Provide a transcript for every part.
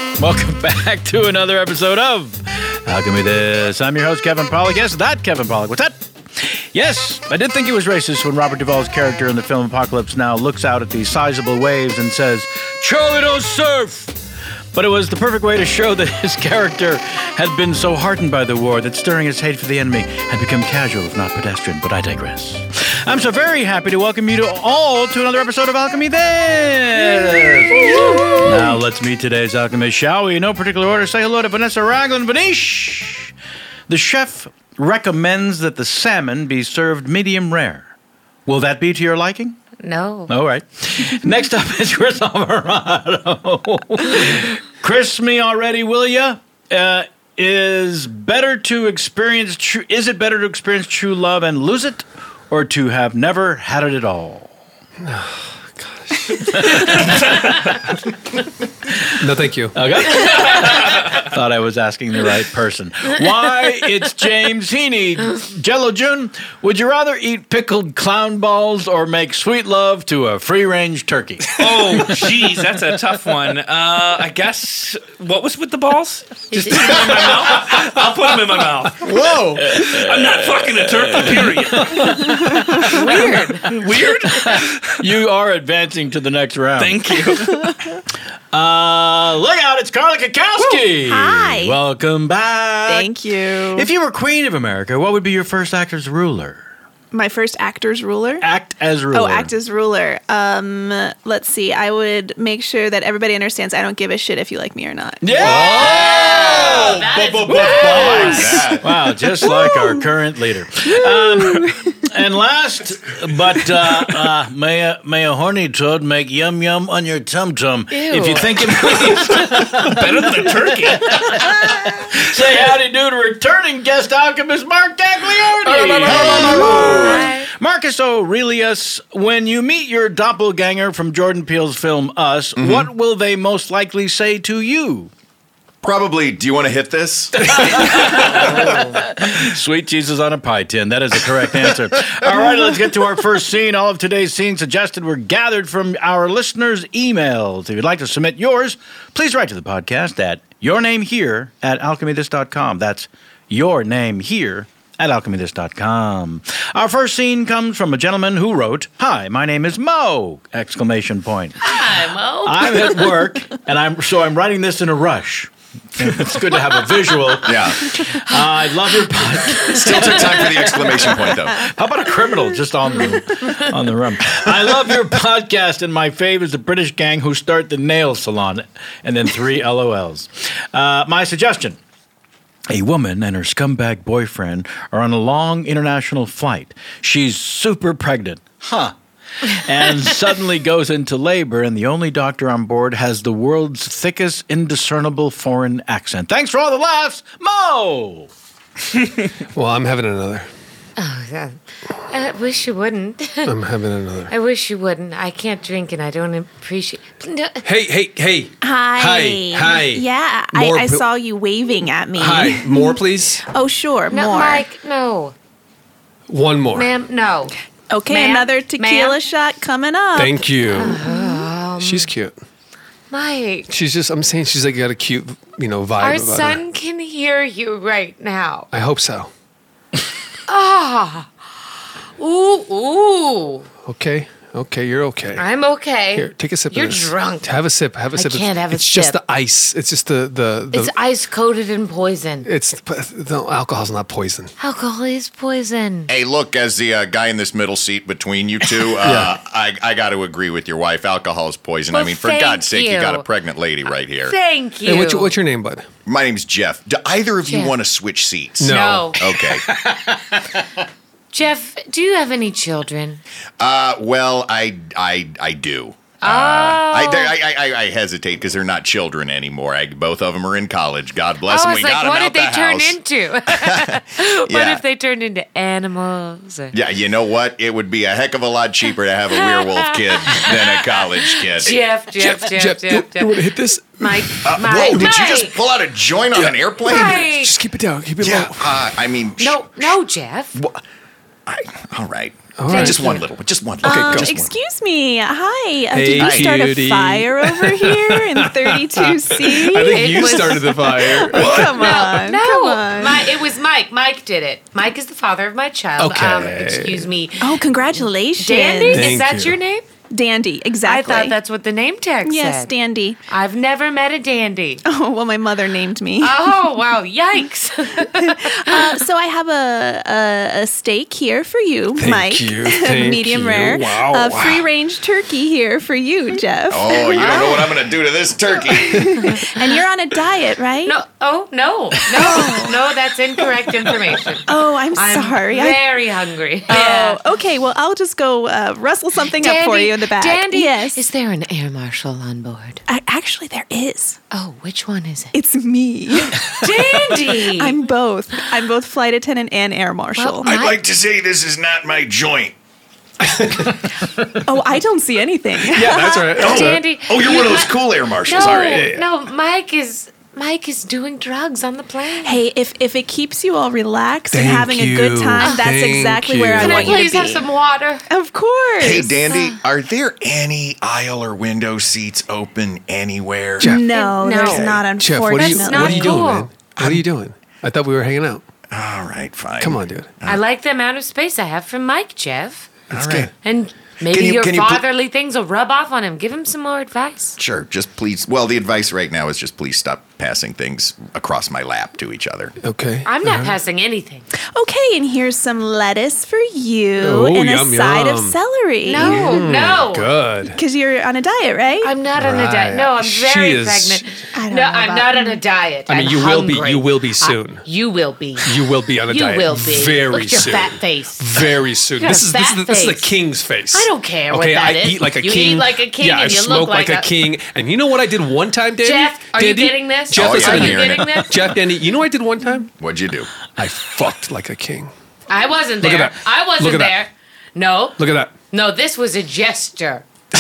Welcome back to another episode of Alchemy This. I'm your host, Kevin Pollak. Yes, that Kevin Pollak. What's that? Yes, I did think he was racist when Robert Duvall's character in the film Apocalypse Now looks out at these sizable waves and says, "Charlie, don't surf!" But it was the perfect way to show that his character had been so hardened by the war that stirring his hate for the enemy had become casual, if not pedestrian, but I digress. I'm so very happy to welcome you all to another episode of Alchemy This. Now let's meet today's alchemist, shall we? In no particular order, say hello to Vanessa Ragland. Vanish! The chef recommends that the salmon be served medium rare. Will that be to your liking? No. All right. Next up is Chris Alvarado. Chris me already, will ya? Is it better to experience true love and lose it, or to have never had it at all? No, thank you. Okay. Thought I was asking the right person. Why, it's James Heaney. Jello June, would you rather eat pickled clown balls or make sweet love to a free-range turkey? Oh, jeez, that's a tough one. I guess, what was with the balls? Just put them in my mouth? I'll put them in my mouth. Whoa! I'm not fucking a turkey, period. Weird? You are advancing to the next round. Thank you. Look out, it's Carla Kakowski. Hi. Welcome back. Thank you. If you were Queen of America, what would be your first act as ruler? My first actor's ruler? Act as ruler. Oh, act as ruler. Let's see. I would make sure that everybody understands I don't give a shit if you like me or not. Yeah! Oh, that is Wow, just like our current leader. And last, but may a horny toad make yum yum on your tum tum if you think it please. Better than a turkey. Say howdy do to returning guest alchemist Mark Gagliardi. Marcus Aurelius, when you meet your doppelganger from Jordan Peele's film Us, what will they most likely say to you? Probably, do you want to hit this? Sweet Jesus on a pie tin. That is the correct answer. All right, let's get to our first scene. All of today's scenes suggested were gathered from our listeners' emails. If you'd like to submit yours, please write to the podcast at yournamehere@alchemythis.com. That's your name here at alchemythis.com. Our first scene comes from a gentleman who wrote, "Hi, my name is Mo!" Exclamation point. Hi, Mo. I'm at work, and I'm writing this in a rush. It's good to have a visual. Yeah. I love your podcast. Still took time for the exclamation point, though. How about a criminal just on the run? I love your podcast, and my fave is the British gang who start the nail salon, and then 3 LOLs. My suggestion. A woman and her scumbag boyfriend are on a long international flight. She's super pregnant. And suddenly goes into labor, and the only doctor on board has the world's thickest indiscernible foreign accent. Thanks for all the laughs, Mo! Well, I'm having another. Oh, God. I wish you wouldn't. I'm having another. I wish you wouldn't. I can't drink and I don't appreciate... Hey. Hi. Hi. Yeah, More I saw you waving at me. Hi. More, please? Oh, sure, No, more. Mike, no. One more. Ma'am, no. Okay, Ma'am? another tequila Ma'am? shot coming up. Thank you. She's cute. Mike, I'm saying she's like got a cute, vibe our about her. son can hear you right now. I hope so. Ooh. Okay, you're okay. I'm okay. Here, take a sip You're of this. drunk. Have a sip. Have a sip. can't have a It's just sip. the ice. It's just the It's ice-coated in poison. the alcohol's not poison. Alcohol is poison. Hey, look, as the guy in this middle seat between you two, I got to agree with your wife. Alcohol is poison. Well, I mean, for thank God's sake, you you. got a pregnant lady right here. Thank you. Hey, what's your name, bud? My name's Jeff. Do either of you Jeff. want to switch seats? No. Okay. Jeff, do you have any children? Well, I do. I hesitate because they're not children anymore. Both of them are in college. God bless them. I We was got like, them what out did they the turn house. into? What Yeah. if they turned into animals? Yeah, you know what? It would be a heck of a lot cheaper to have a werewolf kid than a college kid. Jeff. You want to hit this? Mike, Whoa, did you just pull out a joint on an airplane? Mike. Just keep it down. Keep it Yeah, low. I mean... No, Jeff. All right. All right. Just one little one. Just one. Okay, go. Excuse me. Hi. Hey, Did you start cutie. a fire over here in 32C? I think you was- started the fire. Come on. No, Come on. it was Mike. Mike did it. Mike is the father of my child. Okay. Excuse me. Oh, congratulations. Dandy? Thank Is that you. your name? Dandy, I exactly. thought that's what the name tag Yes, said. Dandy. I've never met a dandy. Oh, well, my mother named me. Oh, wow. Yikes. So I have a steak here for you, Thank Mike. you, thank Medium you. rare. Wow, wow. Free range turkey here for you, Jeff. Oh, you don't know what I'm going to do to this turkey. And you're on a diet, right? No. Oh, no. No, that's incorrect information. Oh, I'm I'm sorry. very hungry. Oh, okay. Well, I'll just go rustle something up for you in the back. Dandy, Yes. is there an air marshal on board? Actually, there is. Oh, which one is it? It's me. Dandy. I'm both. I'm both flight attendant and air marshal. Well, I'd like to say this is not my joint. Oh, I don't see anything. Yeah, that's right. Dandy. Oh, you're one of those cool air marshals. No, All right. no, Mike is doing drugs on the plane. Hey, if it keeps you all relaxed and Thank having a good you. time, that's Thank exactly you. where I Can I want you please to have be. some water? Of course. Hey, Dandy, are there any aisle or window seats open anywhere? Jeff. No, No. there's not. Jeff, Unfortunately, That's what are you doing, cool. man? What are you doing? I thought we were hanging out. All right, fine. Come on, dude. I like the amount of space I have for Mike, Jeff. That's All right. good. And maybe Can you- your can you pl- fatherly things will rub off on him. Give him some more advice. Sure, just please. Well, the advice right now is just please stop passing things across my lap to each other. Okay. I'm not passing anything. Okay, and here's some lettuce for you Oh, and yum, a side of yum. celery. No. Good. Because you're on a diet, right? I'm not on a Right. diet. No, I'm She very is- pregnant. I don't No, know I'm about- not on a diet. I mean, I'm you will be. hungry. You will be soon. You will be. You will be on a You diet. will be. Very Look at your soon. fat face. Very soon. Got a This is the fat face. king's face. I don't care what Okay, that I is. eat like a You king. eat like a king Yeah, and I you smoke look like like a a- king. And you know what I did one time, Danny? Jeff, are you Danny? getting this? Jeff, Oh, listen yeah, to I'm me. hearing getting it. this? Jeff, Danny, you know what I did one time? What'd you do? I fucked like a king. I wasn't Look at there. that. I wasn't Look at that. there. No. Look at that. No, this was a gesture.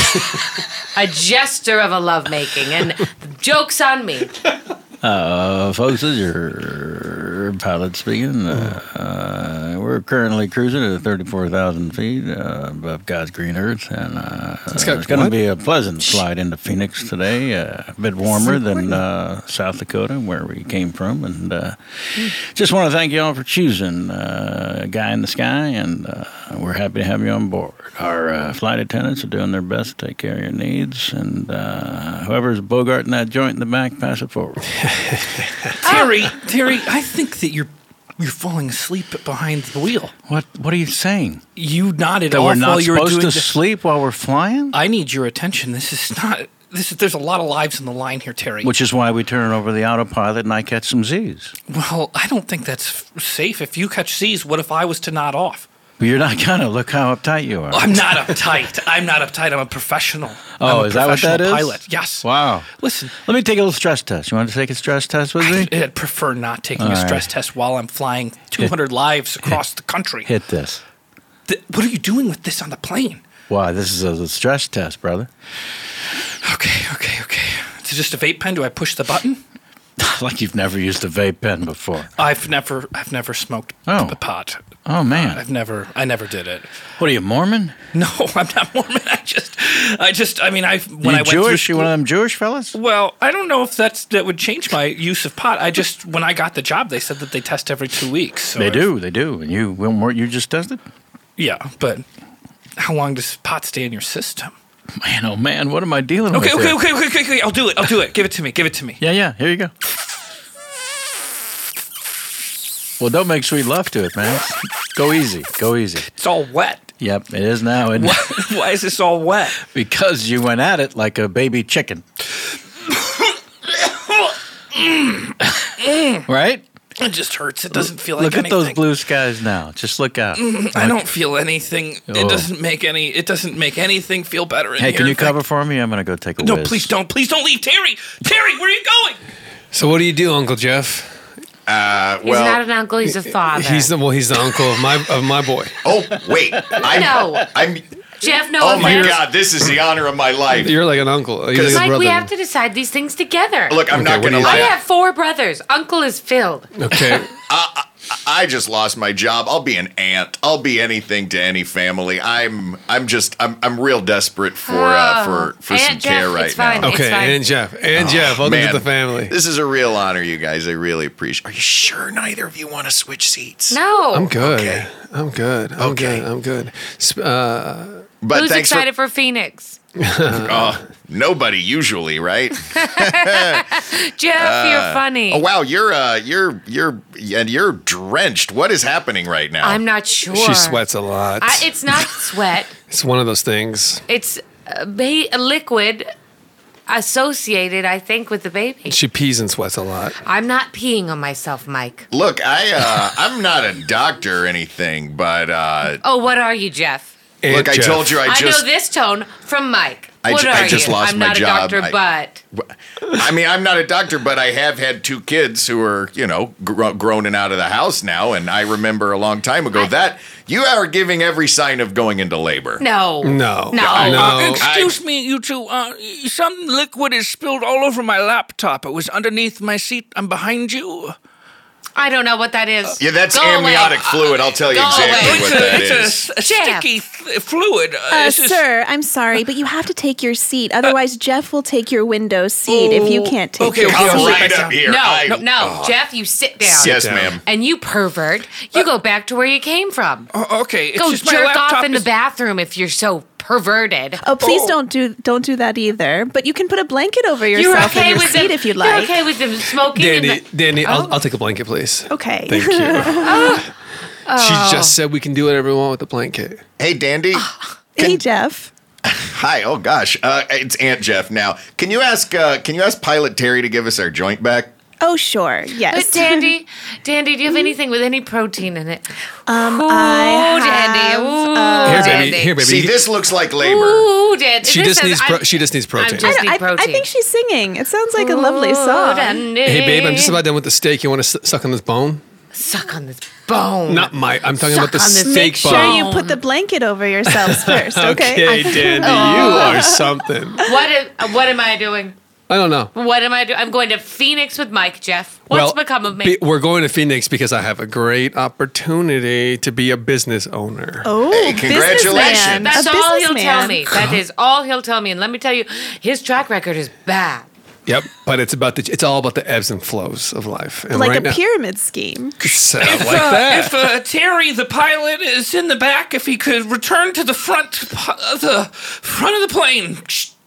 A gesture of a lovemaking. And the joke's on me. Folks, this is your pilot speaking. We're currently cruising at 34,000 feet above God's green earth, and got it's going to what? be a pleasant flight into Phoenix today. A bit warmer than South Dakota, where we came from, and just want to thank you all for choosing Guy in the Sky, and we're happy to have you on board. Our flight attendants are doing their best to take care of your needs, and whoever's bogarting that joint in the back, pass it forward. Terry, I think that you're falling asleep behind the wheel. What are you saying? You nodded That off we're not while you were supposed doing to this. sleep while we're flying? I need your attention. This is not. There's a lot of lives on the line here, Terry. Which is why we turn over the autopilot and I catch some Z's. Well, I don't think that's safe. If you catch C's, what if I was to nod off? But you're not gonna look how uptight you are. I'm not uptight. I'm a professional. Oh, I'm a is that what that professional is? Pilot. Yes. Wow. Listen, Let me take a little stress test. You want to take a stress test with me? I'd prefer not taking All a stress right. test while I'm flying 200 lives across the country. Hit this. What are you doing with this on the plane? Why, this is a stress test, brother. Okay. It's just a vape pen. Do I push the button? Like you've never used a vape pen before. I've never smoked Oh. a pot. Oh, man. I never did it. What are you, Mormon? No, I'm not Mormon. I mean, when You I went Jewish? through You one of school- them Jewish fellas? Well, I don't know if that would change my use of pot. When I got the job, they said that they test every 2 weeks. So They do. And you, weren't you just tested? Yeah, but how long does pot stay in your system? Man, oh man, what am I dealing with? Okay. here? I'll do it. Give it to me. Yeah, here you go. Well, don't make sweet love to it, man. Go easy. It's all wet. Yep, it is now. And Why is this all wet? because you went at it like a baby chicken. Right? It just hurts. It doesn't feel like Look anything. at those blue skies now. Just look out. I don't feel anything. Oh. It doesn't make anything feel better in Hey, here. can you In fact- cover for me? I'm going to go take a No, whiz. please don't leave, Terry. Terry, where are you going? So what do you do, Uncle Jeff? He's not an uncle, he's a father. He's the uncle of my boy. Oh, wait. I'm. Jeff, no Oh my offense. God! This is the honor of my life. You're like an uncle. He's like a Mike, brother. we have to decide these things together. Look, I'm Okay, not what gonna do you I lie. have 4 brothers. Uncle is filled. Okay. I just lost my job. I'll be an aunt. I'll be anything to any family. I'm real desperate for some Aunt care Jeff, right it's fine. now. It's Okay, fine. and Jeff, welcome Man, to the family. This is a real honor, you guys. I really appreciate. Are you sure neither of you want to switch seats? No. I'm good. Okay. I'm good. I'm good. But Who's thanks excited for Phoenix? nobody usually, right? Jeff, you're funny. Oh wow, you're drenched. What is happening right now? I'm not sure. She sweats a lot. It's not sweat. It's one of those things. It's a liquid associated, I think, with the baby. She pees and sweats a lot. I'm not peeing on myself, Mike. Look, I'm not a doctor or anything, but Oh, what are you, Jeff? look, I Jeff. told you I I just. know this tone from Mike. I What ju- are I just you? lost I'm my not job. a doctor, but I mean, I'm not a doctor, but I have had 2 kids who are, grown and out of the house now. And I remember a long time ago that you are giving every sign of going into labor. no. No. No. Excuse me, you two. Some liquid is spilled all over my laptop. It was underneath my seat. I'm behind you. I don't know what that is. Yeah, that's Go away. amniotic fluid. I'll tell you Go exactly away. what that is. It's a Jeff. sticky fluid. This is- Sir, I'm sorry, but you have to take your seat. Otherwise, Jeff will take your window seat if you can't take Okay, your okay, seat. Come I'll right sit up here. No, Jeff, you sit down. Yes, down. ma'am. And you pervert, you go back to where you came from. Okay, it's Go just my jerk laptop off in the is- bathroom if you're so perverted. Oh, please don't do that either. But you can put a blanket over You're yourself in okay your with seat them, if you'd You're like. okay with them smoking? in Dandy, the- Dandy, I'll take a blanket, please. Okay. Thank you. She just said we can do whatever we want with the blanket. Hey, Dandy. Hey, Jeff. Hi. Oh gosh, it's Aunt Jeff. Now, can you ask Pilot Terry to give us our joint back? Oh, sure. But Yes. Dandy, do you have anything with any protein in it? I Dandy. Ooh, Here, Dandy. baby. Here, baby. See, this looks like labor. Ooh, Dandy. She This just says needs. She just needs protein. I'm just- I protein. think she's singing. It sounds like a lovely song. Dandy. Hey, babe, I'm just about done with the steak. You want to suck on this bone? Suck on this bone. Not my. I'm talking Suck about the on this steak Make sure bone. you put the blanket over yourselves first, okay? Okay, Dandy, you are something. What am I doing? I don't know. What am I doing? I'm going to Phoenix with Mike, Jeff. What's become of me? We're going to Phoenix because I have a great opportunity to be a business owner. Oh, Hey, congratulations. businessman. That's A all he'll businessman. tell me. That is all he'll tell me. And let me tell you, his track record is bad. Yep, but it's all about the ebbs and flows of life. And Like right a now, pyramid scheme. so, like that. If Terry, the pilot, is in the back, if he could return to the front of the plane.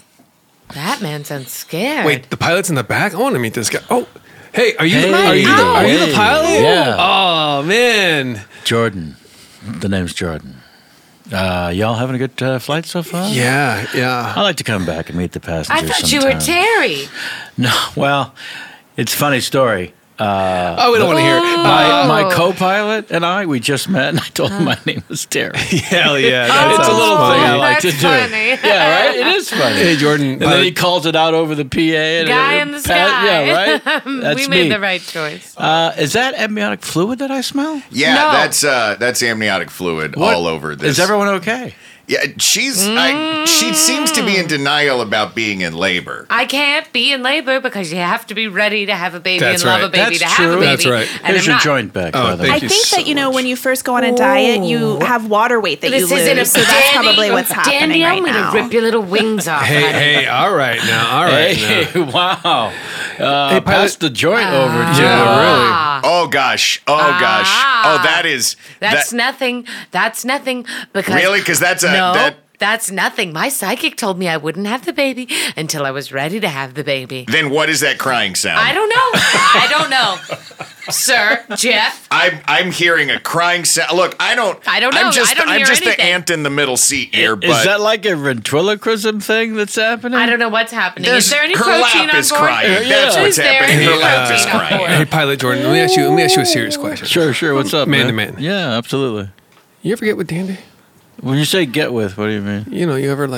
That man sounds scared. Wait, the pilot's in the back. I want to meet this guy. Oh, hey, are you Hey. are you the Hey. pilot? Yeah. Oh man. Jordan. The name's Jordan. Y'all having a good flight so far? Yeah, yeah. I like to come back and meet the passengers. I thought you were sometime. Terry. No, well, it's a funny story. Oh, we don't want to hear it. My co-pilot and we just met, and I told him my name was Terry. Hell yeah. It's a little thing I like to that's do. funny. Yeah, right? It is funny. Hey, Jordan. And then he calls it out over the PA. And Guy in the sky. Yeah, right? That's we me. made the right choice. Is that amniotic fluid that I smell? Yeah, No. that's amniotic fluid all over this. Is everyone okay? Yeah, she seems to be in denial about being in labor. I can't be in labor because you have to be ready to have a baby That's and love right. a baby That's to have a true. baby. That's right. And Here's I'm your not. joint back, Oh, by the way. thank I you think so that, much. when you first go on a diet, you have water weight that This you isn't a lose. So that's Dandy, probably what's happening Dandy, right I'm going now. to rip your little wings off. Hey, honey. hey, all right now. Hey, wow. Hey, pass the joint over to Yeah, really. Ah, Oh gosh. Oh, that is that's that, nothing. That's nothing because Really? 'Cause that's a- no. that- That's nothing. My psychic told me I wouldn't have the baby until I was ready to have the baby. Then what is that crying sound? I don't know. I don't know. Sir, Jeff. I'm hearing a crying sound. Look, I don't know. I'm just I don't hear the anything. ant in the middle seat here, but Is that like a ventriloquism thing that's happening? I don't know what's happening. there's Is there any her protein lap on is board? crying. Yeah. That's Is what's there happening. any Her lap is protein on crying. board? Hey, Pilot Jordan, let me ask you a serious question. Sure. What's up, Man to man? man. Yeah, absolutely. You ever get with Dandy? When you say get with, what do you mean? You know, you ever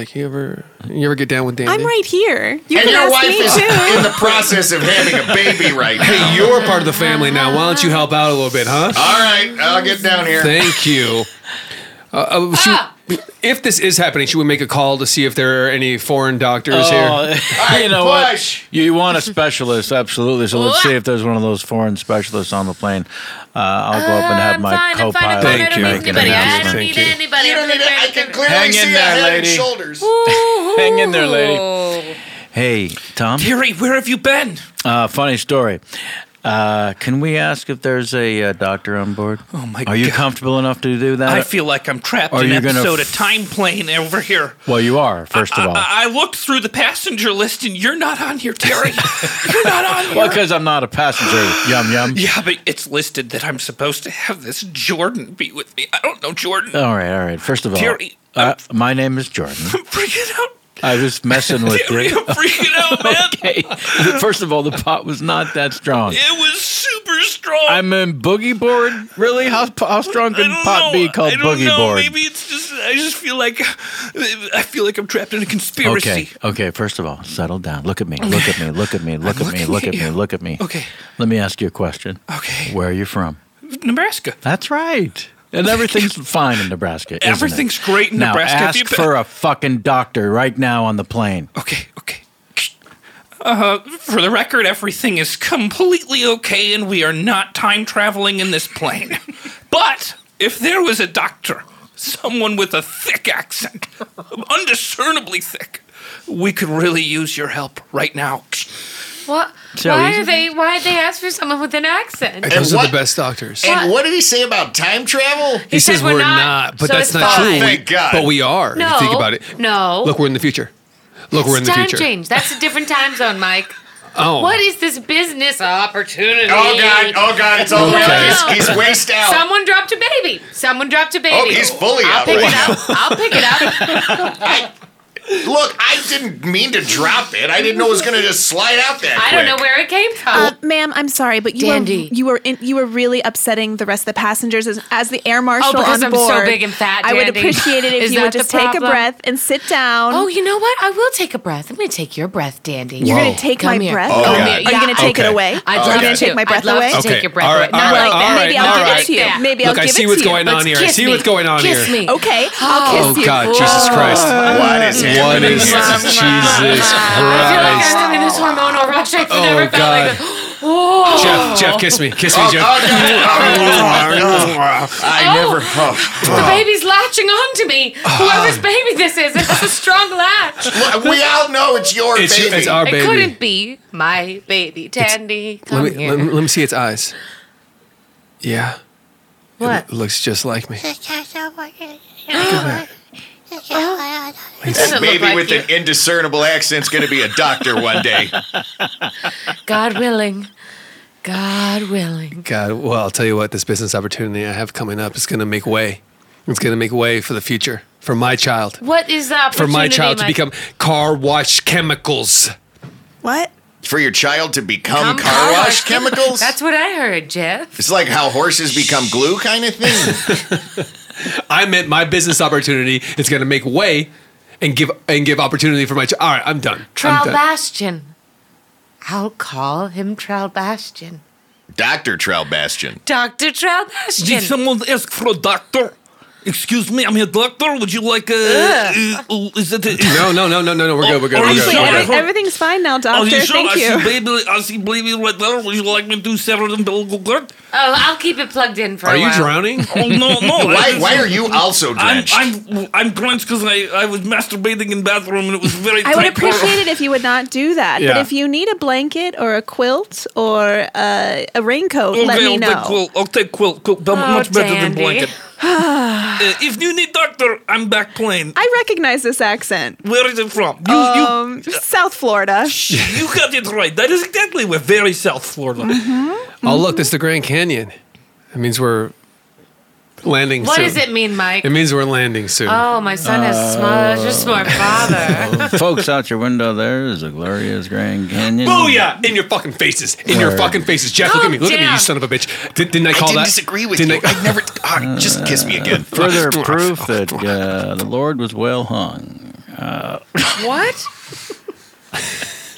get down with Dandy? I'm right here. You And can your ask wife me is too. in the process of having a baby right now. Hey, you're part of the family now. Why don't you help out a little bit, huh? All right, I'll get down here. Thank you. if this is happening, should we make a call to see if there are any foreign doctors here? You know what? You want a specialist, absolutely. So let's see if there's one of those foreign specialists on the plane. I'll go up and have my co-pilot. Thank you. I don't need anybody. I don't Thank need you. anybody. You don't need it. I can clearly Hang in see a there, head lady. and shoulders. Hang in there, lady. Hey, Tom. Terry, where have you been? Funny story. Can we ask if there's a doctor on board? Oh, my Are you God. comfortable enough to do that? I feel like I'm trapped Are in you an gonna episode of Time Plane over here. Well, you are, first of all. I looked through the passenger list and you're not on here, Terry. You're not on here. Well, because I'm not a passenger. Yum, yum. Yeah, but it's listed that I'm supposed to have this Jordan be with me. I don't know Jordan. All right. First of all, Terry, my name is Jordan. I'm freaking out. I was messing with Terry, you. I'm freaking out, man. Okay. First of all, the pot was not that strong. It was super strong. I'm in boogie board. Really? How strong I can don't pot know. be called I don't boogie know. board? Maybe it's just. I just feel like. I feel like I'm trapped in a conspiracy. Okay. First of all, settle down. Look at me. Look at me. Look at me. Look at me. looking Look at at me. you. Look at me. Okay. Let me ask you a question. Okay. Where are you from? Nebraska. That's right. And everything's fine in Nebraska. Isn't Everything's it? great in now, Nebraska. Have you Ask been- for a fucking doctor right now on the plane. Okay. For the record, everything is completely okay, and we are not time traveling in this plane. But if there was a doctor, someone with a thick accent, undiscernibly thick, we could really use your help right now. What? So Why easy. did they ask for someone with an accent? Those are what- the best doctors. And what did he say about time travel? He said says we're we're not, not, but so that's it's not fine. true. Thank God. But we are. No. If you think about it. No. Look, we're in the future. Look, we're in It's the time future. change. That's a different time zone, Mike. Oh. What is this business opportunity? Oh God, it's all Okay. right. He's waist out. Someone dropped a baby. Someone dropped a baby. Oh, he's fully I'll out. pick it up. I'll pick it up. Look, I didn't mean to drop it. I didn't know it was going to just slide out that I don't know where it came from. Ma'am, I'm sorry, but Dandy. you were really upsetting the rest of the passengers as the air marshal because on I'm board. so big and fat, I would Dandy. appreciate it if Is you would that just the take a problem? breath and sit down. Oh, you know what? I will take a breath. I'm going to take your breath, Dandy. You're going to take Come my here. breath? Oh, Are God. you going to take it Okay. away? I'd Are love you going to. to take my breath I'd love away? to Okay. take your breath All away. right. Not All right. like that. All right. Maybe I'll all give right. it to you. Yeah. Maybe Look, I'll I give see it what's to you. going on here. I Kiss see me. what's going on Kiss here. me. Okay, I'll kiss Oh you. God, Jesus Christ! What is happening? What is here? Jesus I feel like Christ? I'm having this hormonal rush. I've Oh, never felt God. like this. Jeff, kiss me, Jeff. I never. The baby's latching on to me. Whoever's baby this is, it has a strong latch. We all know it's your baby. It's our It baby. couldn't be my baby. Tandy, come Let me, here. let me see its eyes. Yeah, What? it looks just like me. It doesn't look Baby like with you. an indiscernible accent's going to be a doctor one day. God willing. God willing. God, well, I'll tell you what. This business opportunity I have coming up is going to make way. It's going to make way for the future, for my child, What is the for opportunity, my child to Mike? become car wash chemicals. What? For your child to become Come car wash chemicals? That's what I heard, Jeff. It's like how horses become glue kind of thing. I meant my business opportunity is going to make way and give opportunity for my child. All right, I'm done. I'm done. Tralbastian. I'll call him Tralbastian. Dr. Tralbastian. Dr. Did Tralbastian. someone ask for a doctor? Excuse me, I'm a doctor. Would you like is it No. We're good. We're good. Are you We're good. sure? We're good. Everything's fine now, Are doctor. you sure? Thank you. I see baby right there. Would you like me to do several umbilical cord? Oh, I'll keep it plugged in for Are a you while. drowning? Oh no. Why are you also drenched? I'm drenched because I was masturbating in bathroom and it was very. I would tight. appreciate it if you would not do that. But Yeah. if you need a blanket or a quilt or a raincoat, let me know. I'll take quilt. Much better than dandy. blanket. If you need doctor, I'm back plane. I recognize this accent. Where is it from? South Florida. You got it right. That is exactly where. Very South Florida. Oh, look, this is the Grand Canyon. It means we're landing What soon. does it mean, Mike? It means we're landing soon. Oh, my son has such a smart father. Folks, out your window there is a glorious Grand Canyon. Booyah! In your fucking faces. In your Word. fucking faces. Jeff, look at me. Look at me, you damn. son of a bitch. Didn't I call I didn't that? disagree with Didn't you. I- I never. Just kiss me again. Further proof that the Lord was well hung. What?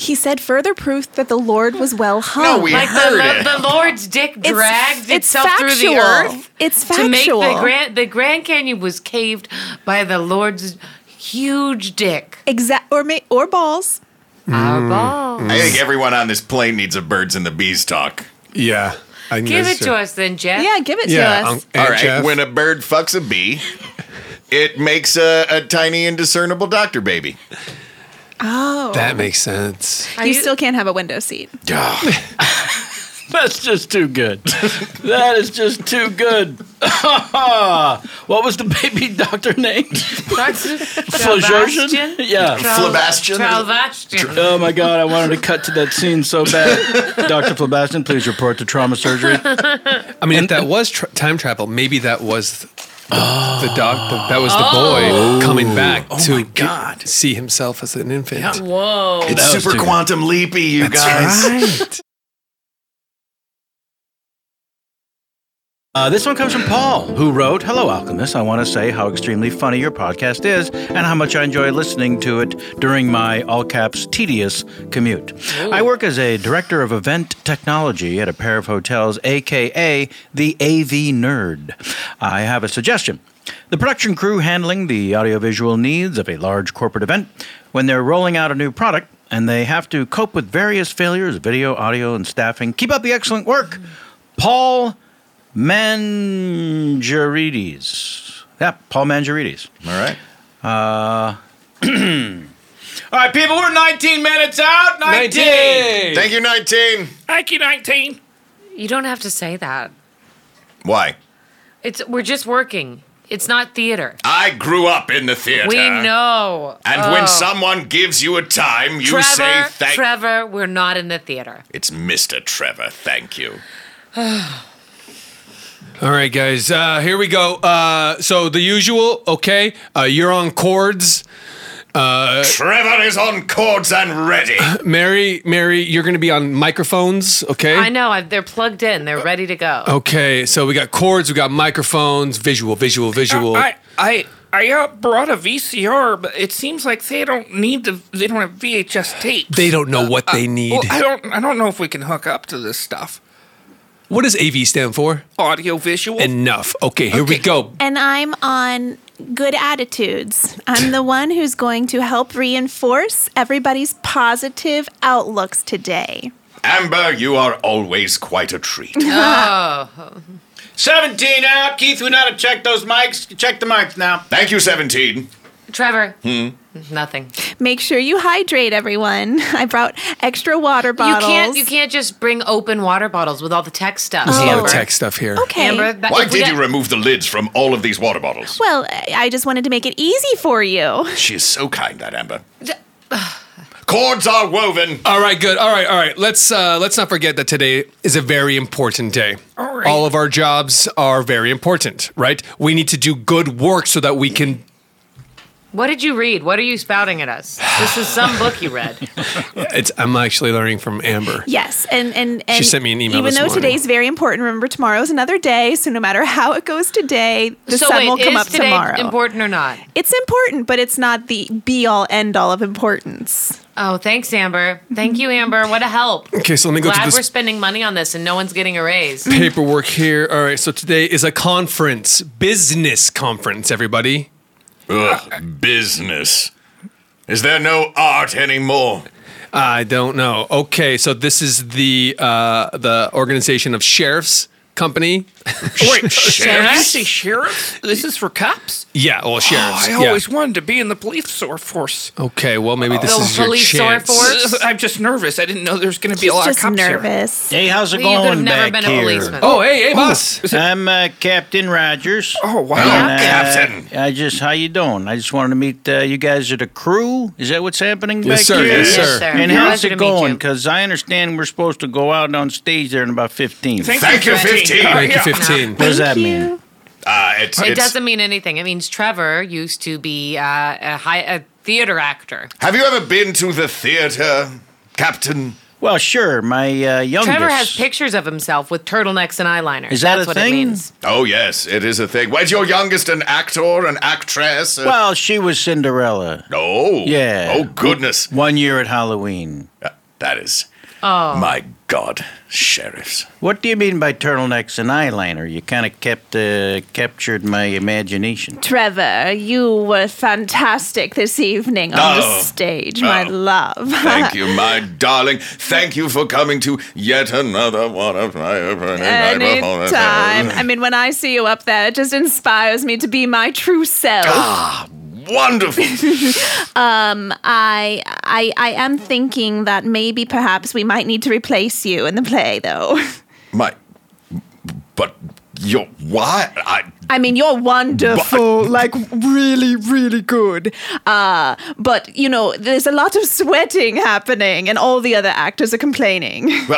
He said further proof that the Lord was well hung. No, we Like heard it. the Lord's dick dragged it's itself through the factual. earth. It's To make factual. the Grand Canyon was caved by the Lord's huge dick. Or balls. Our ball. I think everyone on this plane needs a birds and the bees talk. Yeah. I think Give that's it true. to us then, Jeff. Yeah, give it to Yeah. us. Aunt All right, Jeff. when a bird fucks a bee, it makes a tiny indiscernible doctor baby. Oh. That makes sense. You still can't have a window seat. That's just too good. That is just too good. What was the baby doctor name? Sebastian? Yeah. Flabastian? Tralvastian. Oh my God, I wanted to cut to that scene so bad. Dr. Flabastian, please report to trauma surgery. I mean, if that was time travel, maybe that was the dog. That was the boy coming back to my God. see himself as an infant. Whoa. It's That was super too- quantum leapy, you guys. Right. This one comes from Paul, who wrote, "Hello, Alchemist. I want to say how extremely funny your podcast is and how much I enjoy listening to it during my, all caps, tedious commute. I work as a director of event technology at a pair of hotels, a.k.a. the AV Nerd. I have a suggestion. The production crew handling the audiovisual needs of a large corporate event, when they're rolling out a new product and they have to cope with various failures, video, audio, and staffing, keep up the excellent work. Paul Mangiarides. Yeah, Paul Mangiarides. All right. All right, people, we're 19 minutes out. 19. Thank you, 19. Thank you, 19. You don't have to say that. Why? We're just working. It's not theater. I grew up in the theater. We know. And when someone gives you a time, you say thank Trevor, we're not in the theater. It's Mr. Trevor, thank you. All right, guys. Here we go. So the usual. Okay. You're on chords. Trevor is on chords and ready. Mary, you're going to be on microphones. Okay. I know. They're plugged in. They're ready to go. Okay. So we got chords. We got microphones. Visual. I brought a VCR, but it seems like they don't have VHS tapes. They don't know what they need. Well, I don't know if we can hook up to this stuff. What does AV stand for? Audio visual. Enough. Okay. Here we go. And I'm on good attitudes. I'm the one who's going to help reinforce everybody's positive outlooks today. Amber, you are always quite a treat. 17 out. Keith, we know to check those mics. Check the mics now. Thank you, 17. Trevor. Nothing. Make sure you hydrate, everyone. I brought extra water bottles. You can't just bring open water bottles with all the tech stuff. There's a lot of Amber. tech stuff here. Okay. Amber, Why if we did got- you remove the lids from all of these water bottles? Well, I just wanted to make it easy for you. She is so kind, that Amber. Cords are woven. All right, good. All right. Let's not forget that today is a very important day. All right. All of our jobs are very important, right? We need to do good work so that we can. What did you read? What are you spouting at us? This is some book you read. I'm actually learning from Amber. Yes, and She sent me an email Even this though morning. today's very important, remember tomorrow's another day. So no matter how it goes today, the So sun wait, will come is up today tomorrow. important or not? It's important, but it's not the be all end all of importance. Oh, thanks, Amber. Thank you, Amber. What a help. Okay, so let me go Glad to we're this spending money on this and no one's getting a raise. paperwork here. All right, so today is a conference, business conference, everybody. Ugh, business. Is there no art anymore? I don't know. Okay, so this is the organization of sheriffs company. Wait, can I Sheriff? say sheriff? This is for cops? Yeah, well, sheriffs. I yeah. always wanted to be in the police force. Okay, well, maybe this The is your police chance. force? I'm just nervous. I didn't know there was going to be He's a lot just of cops here. nervous. Hey, how's it You could have going never back been a here? policeman. Oh, hey, boss. I'm Captain Rogers. Oh, wow. And, Captain. how you doing? I just wanted to meet you guys are the crew. Is that what's happening back Yes, sir. here? Yes, Yes, sir. sir. And Pleasure how's to it meet going? you. Because I understand we're supposed to go out on stage there in about 15. Thank you, 15. Thank you, Yeah. 15. What does that Thank mean? you. It doesn't mean anything. It means Trevor used to be a theater actor. Have you ever been to the theater, Captain? Well, sure. My youngest. Trevor has pictures of himself with turtlenecks and eyeliner. Is that That's a what thing? it means. Oh, yes, it is a thing. Was your youngest an actor, an actress? Well, she was Cinderella. Oh. Yeah. Oh, goodness. 1 year at Halloween. That is. Oh. My God, sheriffs. What do you mean by turtlenecks and eyeliner? You kind of captured my imagination. Trevor, you were fantastic this evening on the stage, my love. Thank you, my darling. Thank you for coming to yet another one of my Anytime. I mean, when I see you up there, it just inspires me to be my true self. Wonderful. I am thinking that maybe perhaps we might need to replace you in the play, though. But you're what? I mean, you're wonderful, like really, really good. But, you know, there's a lot of sweating happening, and all the other actors are complaining. Well,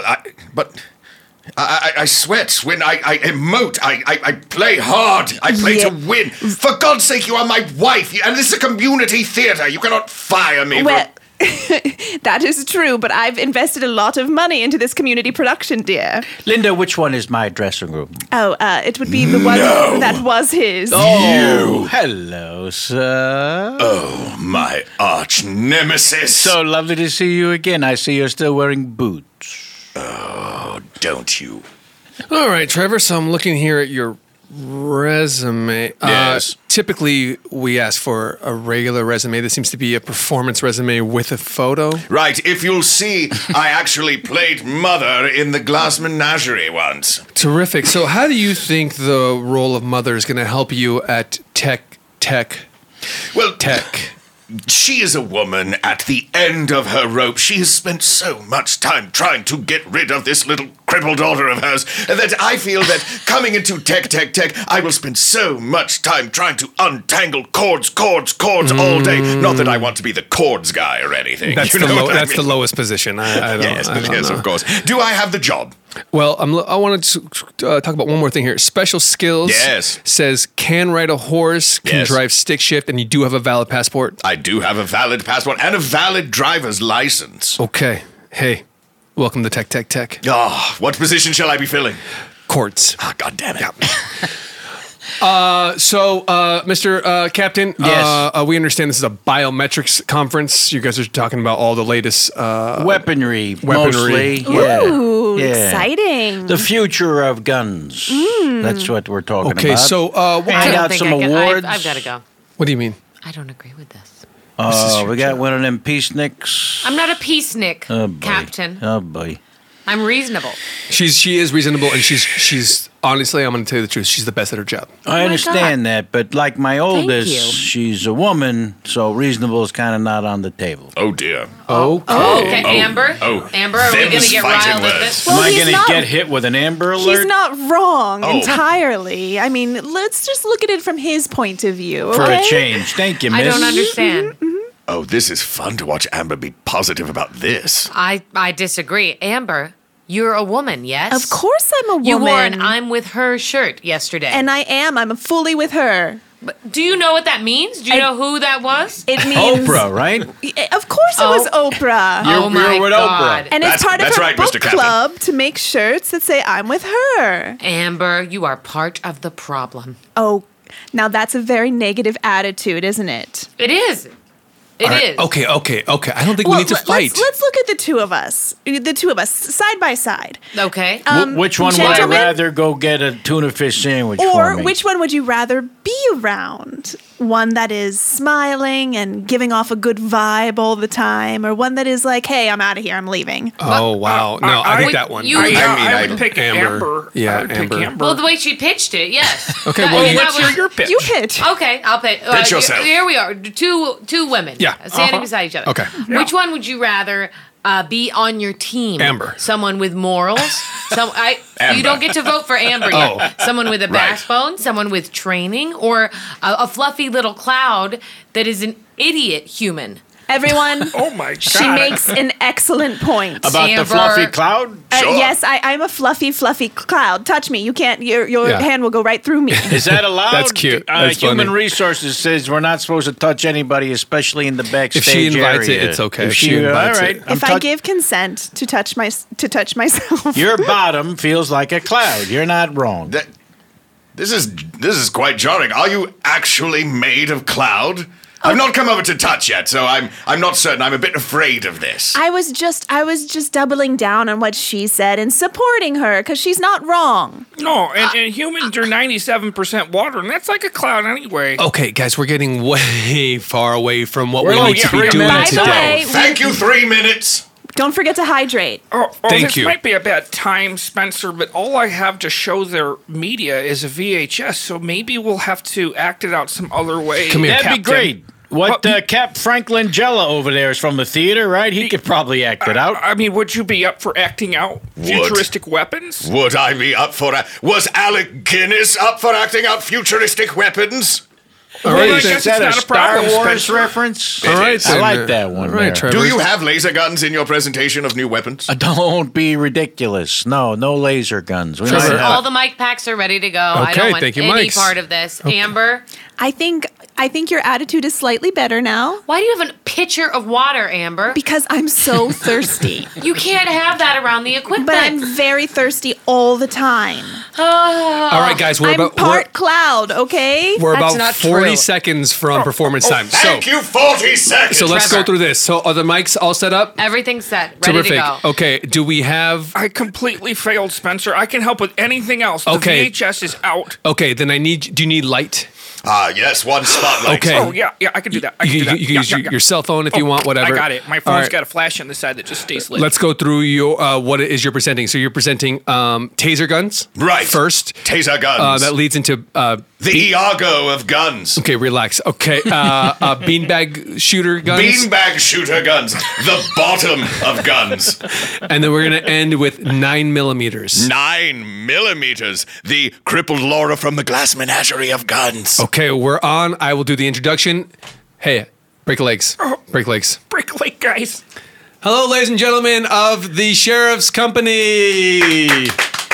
I sweat when I emote. I play hard. I play to win. For God's sake, you are my wife, and this is a community theater. You cannot fire me. Well, that is true, but I've invested a lot of money into this community production, dear. Linda, which one is my dressing room? Oh, it would be the one that was his. Oh, hello, sir. Oh, my arch nemesis. So lovely to see you again. I see you're still wearing boots. Oh, don't you? All right, Trevor. So I'm looking here at your resume. Yes. Typically, we ask for a regular resume. This seems to be a performance resume with a photo. Right, if you'll see, I actually played Mother in the Glass Menagerie once. Terrific. So how do you think the role of Mother is going to help you at Tech? Well, Tech. She is a woman at the end of her rope. She has spent so much time trying to get rid of this little crippled daughter of hers that I feel that coming into Tech, I will spend so much time trying to untangle cords all day. Not that I want to be the cords guy or anything. That's, you know what I that's mean? the lowest position. I don't, Yes, I don't yes, know. of course. Do I have the job? Well, I wanted to talk about one more thing here. Special skills. Yes. Says can ride a horse, can Yes. drive stick shift, and you do have a valid passport. I do have a valid passport and a valid driver's license. Okay. Hey, welcome to Tech. Ah, what position shall I be filling? Courts. Ah, God damn it. Mr. Captain, Yes. we understand this is a biometrics conference. You guys are talking about all the latest Weaponry, mostly. Yeah. Ooh, Yeah. exciting. The future of guns. That's what we're talking Okay, about. so what, I Hand don't out think some I can. awards. I've got to go. what do you mean? I don't agree with this. We got one of them peaceniks. I'm not a peacenik, Oh, boy. Captain. Oh, boy. I'm reasonable. She is reasonable, and she's honestly, I'm going to tell you the truth. She's the best at her job. I my understand that, but like my oldest, you. she's a woman, so reasonable is kind of not on the table. Oh, dear. Okay, Amber. oh. Amber, are we going to Them's get fighting riled at words. this? Well, Am I he's going to not- get hit with an Amber Alert? He's not wrong Oh. entirely. I mean, let's just look at it from his point of view. For okay? a change. Thank you, miss. I don't understand. Oh, this is fun to watch Amber be positive about this. I disagree. Amber, you're a woman, yes? Of course, I'm a woman. You wore an I'm with her shirt yesterday. and I am. I'm fully with her. But do you know what that means? Do you know who that was? It means Oprah, right? Of course, it was Oprah. Oh my you're with God. Oprah. And it's That's- part of that's her right, book Mr. Captain. club to make shirts that say "I'm with her." Amber, you are part of the problem. Oh, now that's a very negative attitude, isn't it? It is. It is. All right, Okay. I don't think we need to fight. Let's look at the two of us side by side. Okay. Which one would I gentlemen? rather go get a tuna fish sandwich for Or me? which one would you rather be around? One that is smiling and giving off a good vibe all the time, or one that is like, "Hey, I'm out of here. I'm leaving." Oh wow! No, I think that one. you- I- I would pick Amber. Amber. Yeah, I would pick Amber. Amber. well, the way she pitched it, yes. Okay, That- well, I mean, what's that was- your pitch? You pitch. Okay, I'll pitch. Pitch yourself. Here we are, two women. Yeah. Standing beside each other. Okay. Which one would you rather be on your team? Amber. Someone with morals. Amber. You don't get to vote for Amber yet. Oh. Someone with a Right. backbone, someone with training, or a fluffy little cloud that is an idiot human. Everyone, Oh my god. she makes an excellent point. About the Amber. fluffy cloud? Sure. Yes, I'm a fluffy cloud. Touch me. You can't. Your Yeah. hand will go right through me. Is that allowed? That's cute. That's Human funny. Resources says we're not supposed to touch anybody, especially in the backstage she invites it, area. it's okay. If If she invites all right. it. I'm If I touch- give consent to touch myself, your bottom feels like a cloud. You're not wrong. This is quite jarring. Are you actually made of cloud? I've not come over to touch yet, so I'm not certain. I'm a bit afraid of this. I was just doubling down on what she said and supporting her because she's not wrong. No, and humans are 97% water, and that's like a cloud anyway. Okay, guys, we're getting way far away from what We're we like need to be 3 doing minutes By the today. way, Thank you, 3 minutes. don't forget to hydrate. Thank this you. might be a bad time, Spencer, but all I have to show their media is a VHS, so maybe we'll have to act it out some other way. Come here, That'd Captain. be great. What Well, Cap Franklin Jella over there is from the theater, right? He could probably act it out. I mean, would you be up for acting out futuristic weapons? Would I be up for that? Was Alec Guinness up for acting out futuristic weapons? All Well, I right, guess Is that it's a not a Star problem, Wars Spencer. reference? all right. I then, like that one All right, there. Trevor. Do you have laser guns in your presentation of new weapons? Don't be ridiculous. No laser guns. We Trevor, might have- All the mic packs are ready to go. I Okay, don't want thank you, any mics. part of this. Amber, I think your attitude is slightly better now why do you have a pitcher of water, Amber? because I'm so thirsty. You can't have that around the equipment. But I'm very thirsty all the time. All right, guys, we're I'm about part cloud, okay? we're That's about not 40 true. seconds from performance time. Thank you, 40 seconds. So let's go Trevor. through this. So are the mics all set up? Everything's set, ready Terrific. to go. Okay, do we have I completely failed, Spencer. I can help with anything else. The Okay. VHS is out. Okay, then do you need light? Yes, one spotlight. Okay. Oh, yeah, I can do that. I can You, do that. you can use your cell phone if you want, whatever. I got it. My All phone's right. got a flash on the side that just stays lit. Let's go through your what it is you're presenting. So you're presenting taser guns, Right. First, Taser guns. that leads into the Iago of guns. okay, relax. Okay, beanbag shooter guns, Beanbag shooter guns. The bottom of guns. and then we're gonna end with 9mm. 9 millimeters. The crippled Laura from the Glass Menagerie of guns. Okay, we're on. I will do the introduction. Hey, break legs. Break legs. break late, guys. Hello, ladies and gentlemen of the Sheriff's Company.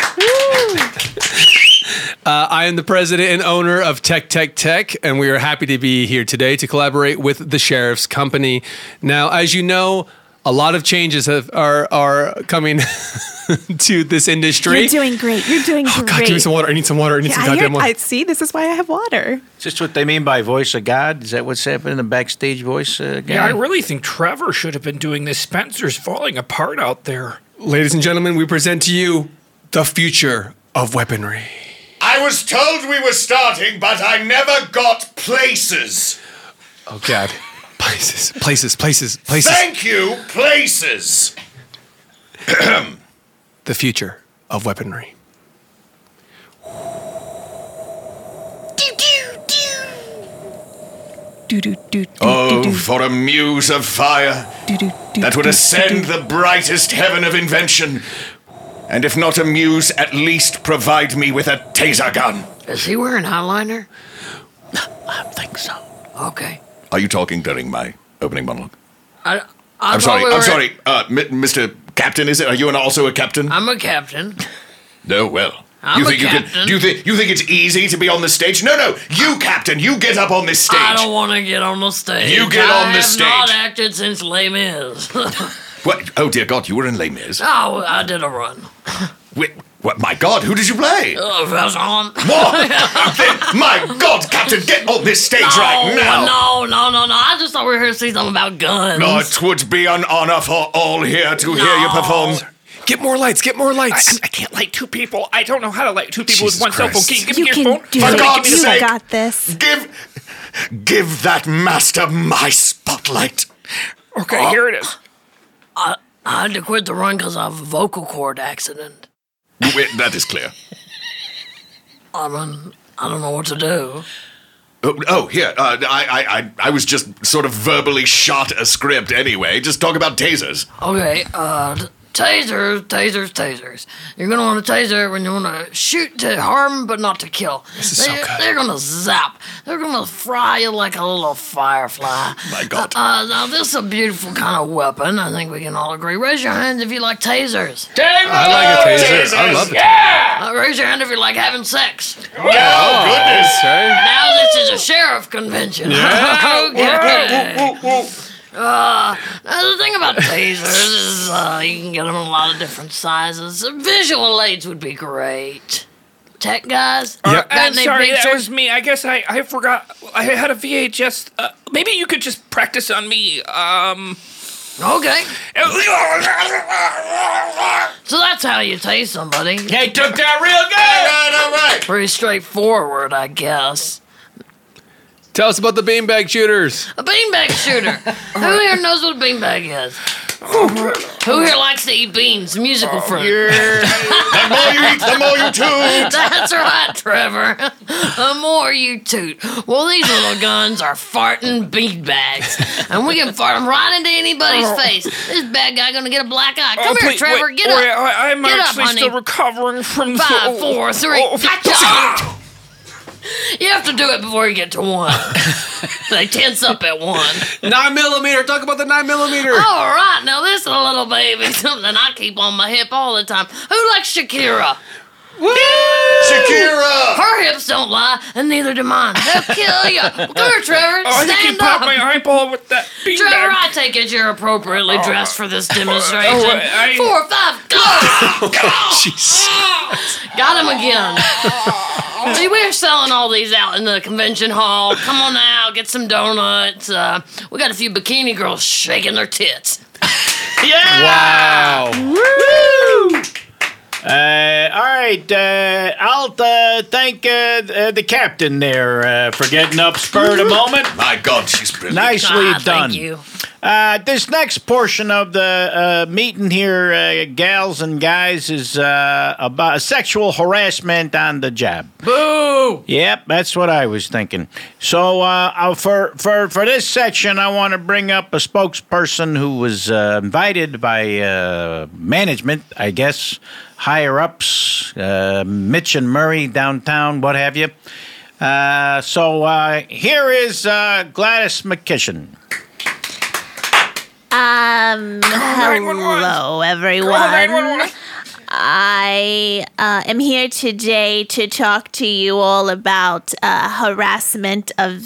I am the president and owner of Tech, and we are happy to be here today to collaborate with the Sheriff's Company. Now, as you know, a lot of changes are coming to this industry. You're doing great. You're doing Oh, great. God, give me some water. I need some water. I need some goddamn water. I see. This is why I have water. Is this what they mean by voice of God? Is that what's happening? The backstage voice guy? Yeah, I really think Trevor should have been doing this. Spencer's falling apart out there. Ladies and gentlemen, we present to you the future of weaponry. I was told we were starting, but I never got places. Oh, God. Places. Thank you, places. The future of weaponry. Oh, for a muse of fire that would ascend the brightest heaven of invention. And if not a muse, at least provide me with a taser gun. Is he wearing eyeliner? I think so. Okay. Are you talking during my opening monologue? I'm I'm sorry. Mr. Captain, is it? Are you also a captain? I'm a captain. No, well. I'm you a think captain. you think it's easy to be on the stage? No, you captain, you get up on this stage. I don't want to get on the stage. You get on the I have not stage. acted since Les Mis. What? Oh dear God, you were in Les Mis. Oh, I did a run. Wait, what? My God, who did you play? Valjean. What? My God, Captain, get on this stage right now. No. I just thought we were here to see something about guns. No, it would be an honor for all here to hear you perform. Get more lights. I can't light two people. I don't know how to light two people Jesus with one cell phone. Christ. Can you give You me your can phone? do For it. God's You sake. got this. Give that master my spotlight. Okay, here it is. I had to quit the run because I have a vocal cord accident. Wait, that is clear. I don't know what to do. Oh, here. I was just sort of verbally shot a script anyway. Just talk about tasers. Okay, Tasers. You're gonna want a taser when you want to shoot to harm, but not to kill. This is so good. They're gonna zap. They're gonna fry you like a little firefly. My God. Now this is a beautiful kind of weapon. I think we can all agree. Raise your hands if you like tasers. I like a taser. I love it. Raise your hand if you like having sex. Oh, goodness. Okay. Now this is a sheriff convention. Okay. Now the thing about tasers is you can get them in a lot of different sizes. Visual aids would be great. Tech guys? Yeah. Got I'm any sorry, that pictures? was me. I guess I forgot. I had a VHS. Maybe you could just practice on me. Okay. So that's how you tase somebody. Hey, took that real good. All right. Pretty straightforward, I guess. Tell us about the beanbag shooters. A beanbag shooter. Who here knows what a beanbag is? Who here likes to eat beans? Musical fruit. The more you eat, the more you toot. That's right, Trevor. The more you toot. Well, these little guns are farting beanbags, and we can fart them right into anybody's face. This bad guy gonna get a black eye. Come here, please, Trevor. wait, Get up. I'm Get up, actually honey. still recovering from 5, 4, 3. Oh. Gotcha. You have to do it before you get to 1. They tense up at 1. 9mm. Talk about the 9mm. All right, now this little baby, something I keep on my hip all the time. Who likes Shakira? Shakira. Her hips don't lie, and neither do mine. They'll kill you. Come here, Trevor. I think you Stand popped up. my eyeball with that Trevor, beanbag. I take it you're appropriately dressed for this demonstration. I- 4, 5, go! Jeez. Got him again. See, we're selling all these out in the convention hall. Come on now, get some donuts. We got a few bikini girls shaking their tits. Yeah. Wow. Woo! All right. I'll thank the captain there for getting up spurred a moment. My God, she's brilliant. Nicely done. Thank you. This next portion of the meeting here, gals and guys, is about sexual harassment on the job. Boo! Yep, that's what I was thinking. So for this section, I want to bring up a spokesperson who was invited by management, I guess, higher ups, Mitch and Murray downtown, what have you. So here is Gladys McKishin. Hello, everyone. I am here today to talk to you all about harassment of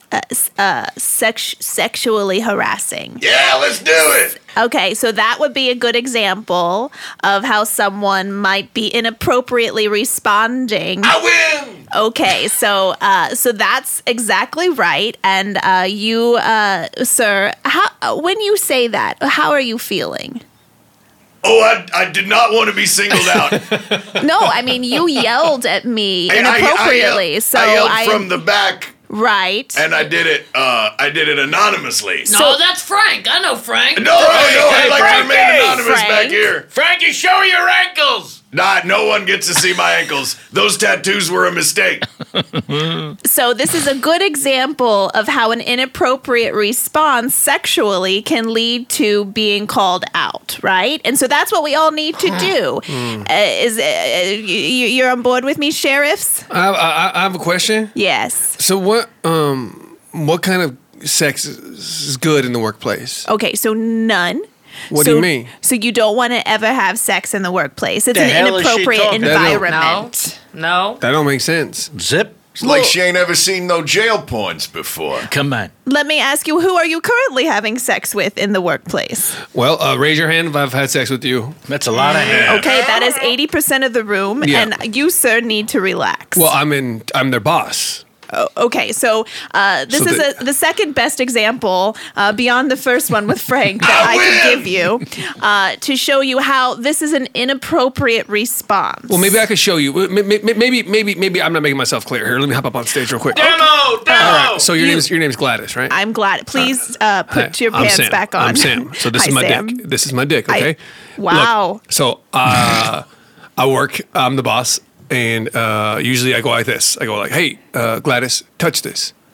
sexually harassing. Yeah, let's do it. Okay, so that would be a good example of how someone might be inappropriately responding. I win. Okay, so that's exactly right. And you, sir, when you say that, how are you feeling? Oh, I did not want to be singled out. No, I mean you yelled at me inappropriately. I yelled from the back. Right. And I did it anonymously. No, that's Frank. I know Frank. No, I like to remain anonymous Frank. back here. Frankie, show your ankles. No one gets to see my ankles. Those tattoos were a mistake. So this is a good example of how an inappropriate response sexually can lead to being called out, right? And so that's what we all need to do. You're on board with me, sheriffs? I have a question. Yes. So what kind of sex is good in the workplace? Okay, so none. What do you mean? So you don't want to ever have sex in the workplace. It's The an hell is she inappropriate talking about? environment. No. That don't make sense. Zip. It's like she ain't ever seen no jail porns before. Come on. Let me ask you, who are you currently having sex with in the workplace? Well, raise your hand if I've had sex with you. That's a lot of hands. Okay, that is 80% of the room, Yeah. and you, sir, need to relax. Well, I'm their boss. Okay, so this So is the second best example beyond the first one with Frank that I could give you to show you how this is an inappropriate response. Well, maybe I could show you. Maybe I'm not making myself clear here. Let me hop up on stage real quick. Demo. All right. So your name's Gladys, right? I'm glad. Please put your I'm pants Sam. back on. I'm Sam. So this Hi, is my Sam. dick. This is my dick. Okay. Wow. Look, so I work. I'm the boss, and usually I go like this. I go like, "Hey, Gladys, touch this."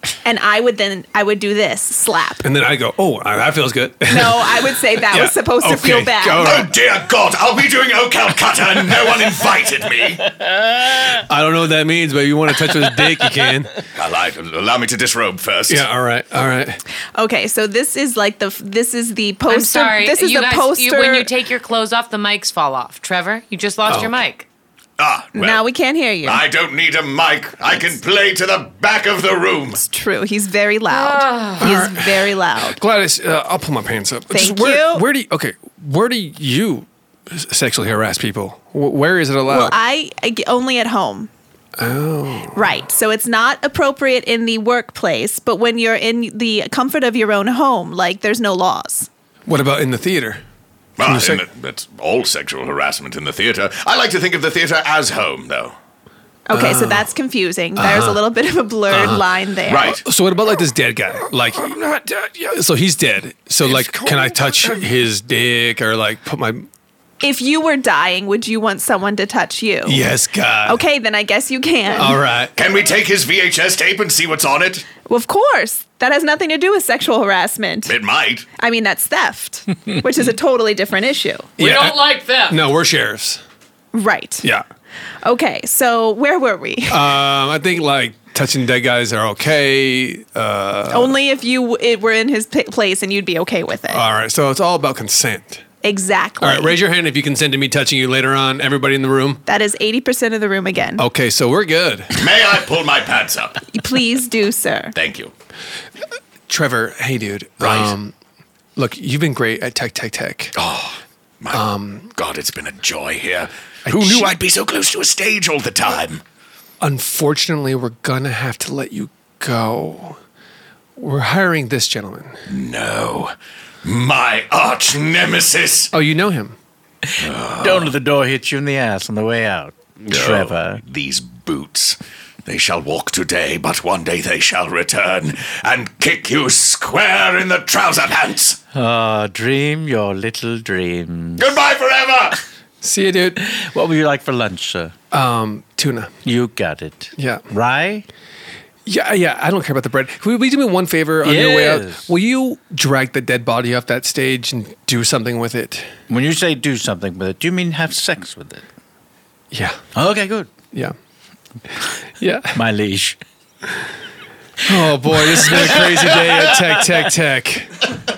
And I would do this, slap. And then I go, oh, that feels good. No, I would say that was supposed to feel bad. All right. Oh dear God, I'll be doing O Calcutta and no one invited me. I don't know what that means, but if you want to touch his dick, you can. Allow me to disrobe first. Yeah, all right. Okay, so this is the poster. I'm sorry. This is you the guys, poster. when you take your clothes off, the mics fall off. Trevor, you just lost your mic. Ah, well, Now we can't hear you. I don't need a mic. I can play to the back of the room. It's true. He's very loud. He's very loud. Gladys, I'll pull my pants up. Thank where, you. Where do you sexually harass people? Where is it allowed? Well, I only at home. Oh. Right. So it's not appropriate in the workplace, but when you're in the comfort of your own home, there's no laws. What about in the theater? That's all sexual harassment in the theater. I like to think of the theater as home, though. Okay, so that's confusing. There's a little bit of a blurred line there. Right. So what about this dead guy? I'm not dead yet. So he's dead. So can I touch his dick or put my... If you were dying, would you want someone to touch you? Yes, God. Okay, then I guess you can. All right. Can we take his VHS tape and see what's on it? Well, of course. That has nothing to do with sexual harassment. It might. I mean, that's theft, which is a totally different issue. We don't like theft. No, we're sheriffs. Right. Yeah. Okay, so where were we? I think touching dead guys are okay. Only if you were in his place and you'd be okay with it. All right. So it's all about consent. Exactly. All right. Raise your hand if you consent to me touching you later on. Everybody in the room. That is 80% of the room again. Okay. So we're good. May I pull my pants up? Please do, sir. Thank you. Trevor. Hey, dude. Right. Look, you've been great at Tech. Oh, my God, it's been a joy here. Who knew I'd be so close to a stage all the time? Unfortunately, we're gonna have to let you go. We're hiring this gentleman. No. My arch nemesis. Oh, you know him? Don't let the door hit you in the ass on the way out, Trevor. These boots. They shall walk today, but one day they shall return and kick you square in the trouser pants. Dream your little dreams. Goodbye forever. See you, dude. What would you like for lunch, sir? Tuna. You got it. Yeah. Rye? Yeah, I don't care about the bread. Will you do me one favor on your way out? Yes. Will you drag the dead body off that stage and do something with it? When you say do something with it, do you mean have sex with it? Yeah. Okay, good. Yeah. Yeah. My liege. Oh, boy, this has been a crazy day at Tech.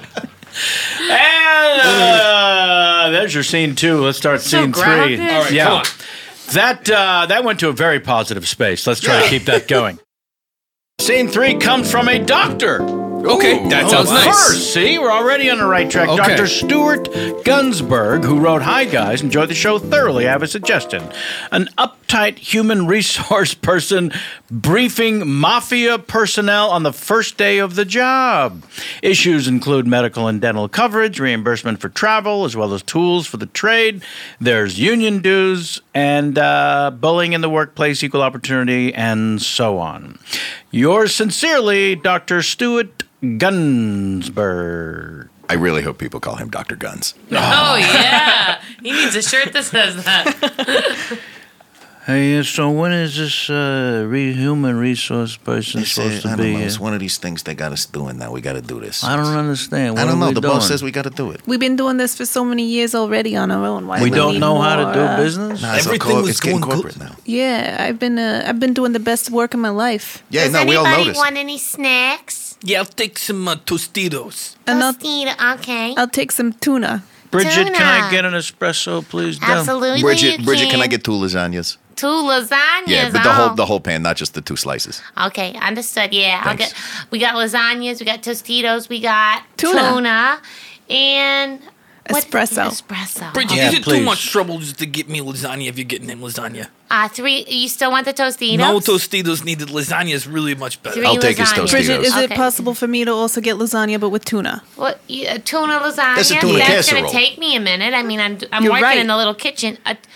And there's your scene 2. Let's start scene 3. All right, yeah. come on. That went to a very positive space. Let's try to keep that going. Scene 3 comes from a doctor. Okay, that sounds nice. First, see, we're already on the right track. Okay. Dr. Stuart Gunsberg, who wrote Hi Guys, enjoyed the show thoroughly. I have a suggestion. An uptight human resource person briefing mafia personnel on the first day of the job. Issues include medical and dental coverage, reimbursement for travel, as well as tools for the trade. There's union dues and bullying in the workplace, equal opportunity, and so on. Yours sincerely, Dr. Stuart Gunsberg. I really hope people call him Dr. Guns. Oh, yeah. He needs a shirt that says that. Hey, so when is this human resource person supposed to be? It's one of these things they got us doing now. We got to do this. I don't understand. What I don't are know. we The doing? boss says we got to do it. We've been doing this for so many years already on our own. Why We do don't need know how to more, do business? Nah, Everything was it's getting going corporate now. Yeah, I've been doing the best work of my life. Yeah, Does no, we all anybody noticed. want any snacks? Yeah, I'll take some Tostitos. And Tostito, okay. I'll take some tuna. Bridget, can I Tuna. get an espresso, please? Down? Absolutely, Bridget, you can I get 2 lasagnas? 2 lasagnas? Yeah, but the whole pan, not just the 2 slices. Okay, understood. Yeah, Thanks. we got lasagnas, we got Tostitos, we got Tuna. and Espresso. Espresso. Bridget, Yeah, is it please. too much trouble just to get me lasagna if you're getting him lasagna? 3. You still want the Tostitos? No Tostitos needed. Lasagna is really much better. 3 I'll take his lasagnas. Tostitos. Bridget, is it Okay. possible for me to also get lasagna but with tuna? What tuna lasagna? That's a tuna That's casserole. gonna take me a minute. I mean, I'm You're working right. in the little kitchen.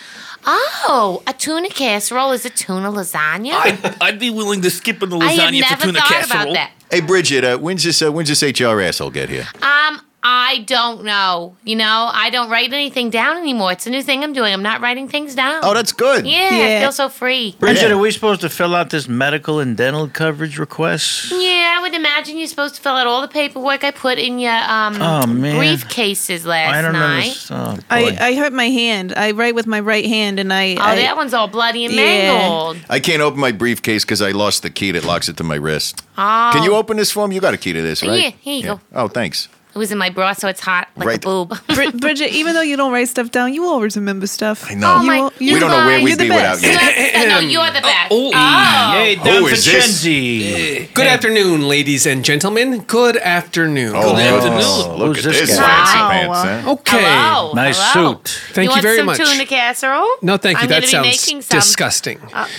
A tuna casserole is a tuna lasagna. I'd be willing to skip on the I have lasagna never for tuna thought casserole. about that. Hey, Bridget, when's this HR asshole get here? I don't know. I don't write anything down anymore. It's a new thing I'm doing. I'm not writing things down. Oh, that's good. Yeah, I Yeah. feel so free. Bridget, are we supposed to fill out this medical and dental coverage request? Yeah, I would imagine you're supposed to fill out all the paperwork I put in your Oh, man. briefcases last I don't night. understand. I hurt my hand. I write with my right hand, and Oh, that one's all bloody and Yeah. mangled. I can't open my briefcase because I lost the key that locks it to my wrist. Oh. Can you open this for me? You got a key to this, right? Yeah, here you go. Oh, thanks. It was in my bra, so it's hot like Right. a boob. Bridget, even though you don't write stuff down, you always remember stuff. I know. Oh, my- You we don't know where guys- we'd You're the be without best. you. No, you're the best. oh, Hey, Don Who is this? Vincenzi. Good afternoon, ladies and gentlemen. Good afternoon. Oh, Good afternoon. Look Who's at this this guy? fancy Wow. pants, huh? Okay. Hello. Nice Hello. suit. Thank you very much. Want some tuna casserole? No, thank you. I'm That gonna be sounds making some. disgusting.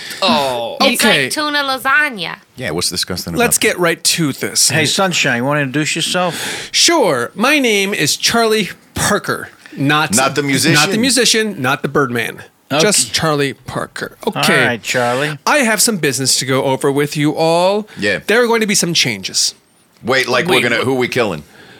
Oh. It's Okay. like tuna lasagna. Yeah, what's disgusting about Let's get right to this. Hey, Sunshine, you want to introduce yourself? Sure. My name is Charlie Parker. Not the musician? Not the musician, not the Birdman. Okay. Just Charlie Parker. Okay. All right, Charlie. I have some business to go over with you all. Yeah. There are going to be some changes. Wait, like Wait, who are we killing?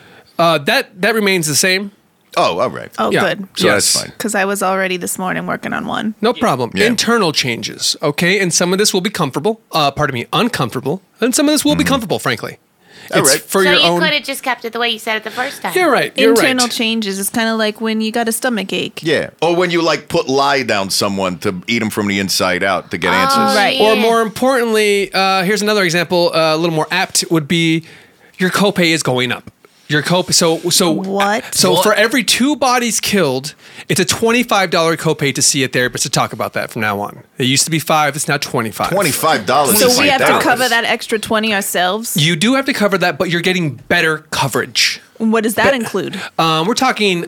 That remains the same. Oh, all right. Oh, Yeah. good. So Yes. that's fine. Because I was already this morning working on one. No problem. Yeah. Internal changes, okay? And some of this will be comfortable. Uncomfortable. And some of this will be comfortable, frankly. All It's right. for So your you own. could have just kept it the way you said it the first time. You're right. You're Internal right. changes is kind of like when you got a stomach ache. Yeah. Or when you like put lie down someone to eat them from the inside out to get Oh, answers. Right. Or more importantly, here's another example, a little more apt would be your copay is going up. Your copay. So What? So for every 2 bodies killed, it's a $25 copay to see a therapist to talk about that from now on. It used to be $5. It's now $25. $25. So is we like have that. to cover that extra 20 ourselves. You do have to cover that, but you're getting better coverage. What does that include? We're talking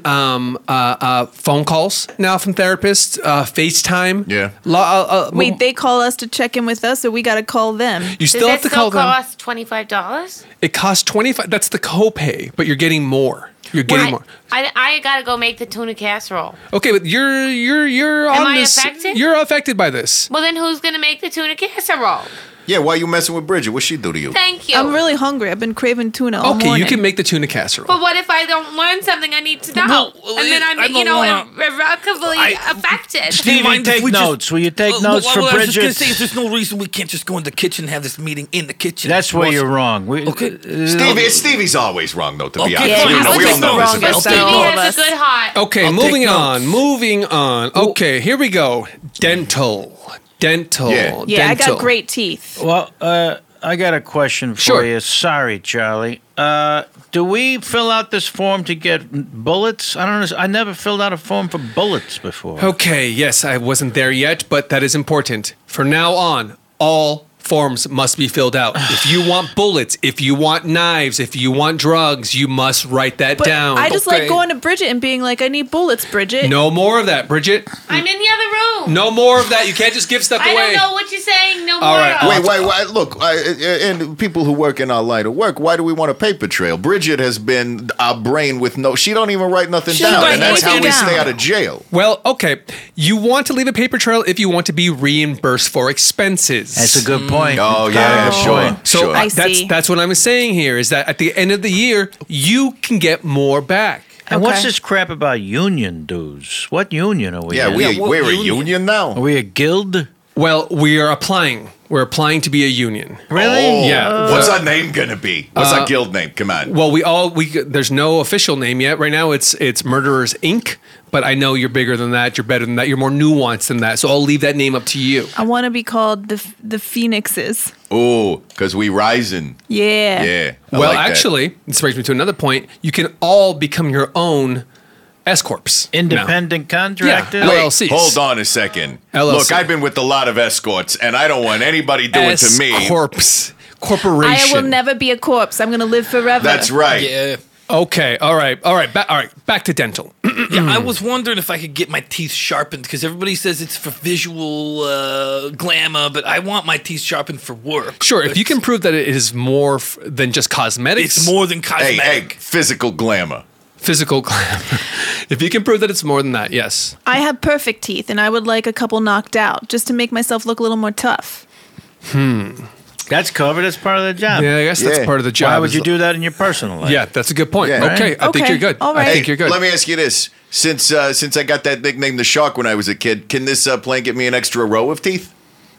phone calls now from therapists, FaceTime. Yeah. Wait, they call us to check in with us, or we got to call them? you Does still that have to still call them. cost $25? It costs $25. That's the copay, but you're getting more. You're getting more. I gotta go make the tuna casserole. Okay, but you're Am on I this. affected? You're affected by this. Well, then who's gonna make the tuna casserole? Yeah, why you messing with Bridget? What'd she do to you? Thank you. I'm really hungry. I've been craving tuna all Okay, morning. you can make the tuna casserole. But what if I don't learn something I need to know? Well, and then I'm, I don't wanna- irrevocably affected. Stevie, mind if take we just- notes. Will you take notes for I was just gonna Bridget? say, there's no reason we can't just go in the kitchen and have this meeting in the kitchen. That's where Well, you're wrong. Okay. Stevie's always wrong, though, to be Okay, honest. fine. We all Okay, know wrong this guess about that. Stevie all of has us. a good heart. Okay, I'll moving take on. notes. Moving on. Okay, here we go. Dental. Yeah. Yeah, I Dental. got great teeth. Well, I got a question for Sure. you. Sorry, Charlie. Do we fill out this form to get bullets? I don't know. I never filled out a form for bullets before. Okay, yes, I wasn't there yet, but that is important. From now on, all forms must be filled out. If you want bullets, if you want knives, if you want drugs, you must write that But down. I just Okay. like going to Bridget and being like, I need bullets, Bridget. No more of that, Bridget. I'm in the other room. No more of that. You can't just give stuff I away. don't know what you're saying. No All more. right. of it. Wait. Look, and people who work in our line of work, why do we want a paper trail? Bridget has been our brain with no. She don't even write nothing She down, don't write and that's how we anything stay down. out of jail. Well, okay. You want to leave a paper trail if you want to be reimbursed for expenses. That's a good point. Oh yeah, Good sure. point. So sure. I that's see. that's what I'm saying here is that at the end of the year you can get more back. And what's Okay. this crap about union dues? What union are we yeah, in? we're a union? union now. Are we a guild? Well, we are applying. We're applying to be a union. Really? Oh, Yeah. What's our name gonna be? What's our guild name? Come on. Well, there's no official name yet. Right now it's Murderers Inc. But I know you're bigger than that. You're better than that. You're more nuanced than that. So I'll leave that name up to you. I want to be called the Phoenixes. Oh, because we rising. Yeah. Yeah. I Well, like that. actually, this brings me to another point. You can all become your own S corps. Independent contractors? Yeah. Wait, LLCs. hold on a second. LLC. Look, I've been with a lot of escorts, and I don't want anybody doing to me. S corps corporation. I will never be a corpse. I'm going to live forever. That's right. Yeah. Okay. All right. Back to dental. Yeah, I was wondering if I could get my teeth sharpened because everybody says it's for visual glamour, but I want my teeth sharpened for work. Sure. If you can prove that it is more than just cosmetics, It's more than Hey, cosmetic. physical glamour. physical glamour. If you can prove that it's more than that, yes. I have perfect teeth, and I would like a couple knocked out just to make myself look a little more tough. That's covered as part of the job. Yeah, I guess that's Yeah. part of the job. Why would you do that in your personal life? Yeah, that's a good point. Yeah. Okay, I think Okay, you're good. all I right. think you're good. Let me ask you this: since I got that nickname, the Shark, when I was a kid, can this plant get me an extra row of teeth?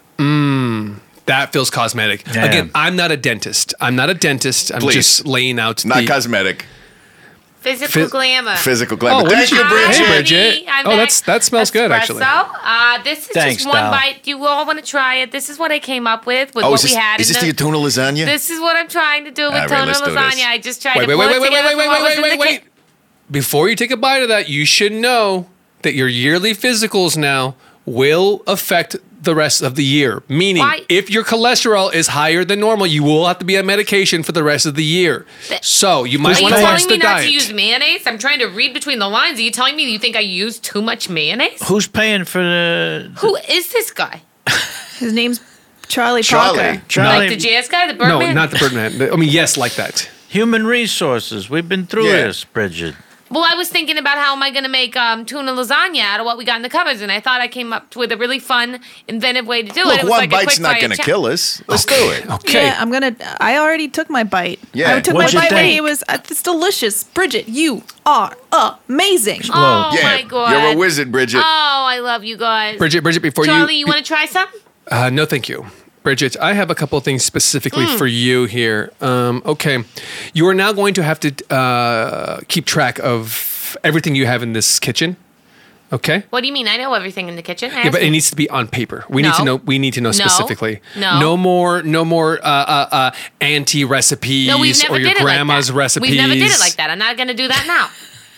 That feels cosmetic. Yeah. Again, I'm not a dentist. I'm Please. just laying out Not the cosmetic, Physical Phys- glamour. physical Oh, glamour. what Thank did you, you- Bridget. Hey, Hi, Bridget. honey. I'm Oh, back. that smells good, actually. Espresso. This is Thanks, just one Dal. bite. You all want to try it? This is what I came up with Oh, what is we had. this in the tuna lasagna? This is what I'm trying to do with All right, tuna let's do lasagna. this. I just tried Wait, to wait, pull wait, it wait, together wait, from wait, what was wait, in wait, the wait. Before you take a bite of that, you should know that your yearly physicals now will affect the rest of the year. Meaning, Why? if your cholesterol is higher than normal, you will have to be on medication for the rest of the year. So you might Are you want to watch telling the me not diet. to use mayonnaise? I'm trying to read between the lines. Are you telling me you think I use too much mayonnaise? Who's paying for the Who is this guy? His name's Charlie Charlie. Parker. Charlie? Like the jazz guy, the No, Birdman? not the Birdman. I mean, yes, like that. Human resources. We've been through Yeah. this, Bridget. Well, I was thinking about how am I going to make tuna lasagna out of what we got in the cupboards, and I thought I came up with a really fun, inventive way to do it. Look, It was one like a bite's quick not fire going to chat. kill us. Let's do it. Okay. Yeah, I already took my bite. Yeah. I took What'd my you bite when think? he was. It's delicious. Bridget, you are amazing. Oh Yeah, my god! you're a wizard, Bridget. Oh, I love you guys. Bridget, before Charlie, you want to try some? No, thank you. Bridget, I have a couple of things specifically for you here. Okay. You are now going to have to keep track of everything you have in this kitchen. Okay? What do you mean? I know everything in the kitchen. Yeah, but it needs to be on paper. We need to know. We need to know No. specifically. No. No more auntie recipes No, we've never or your did it grandma's like that. recipes. We never did it like that. I'm not going to do that now.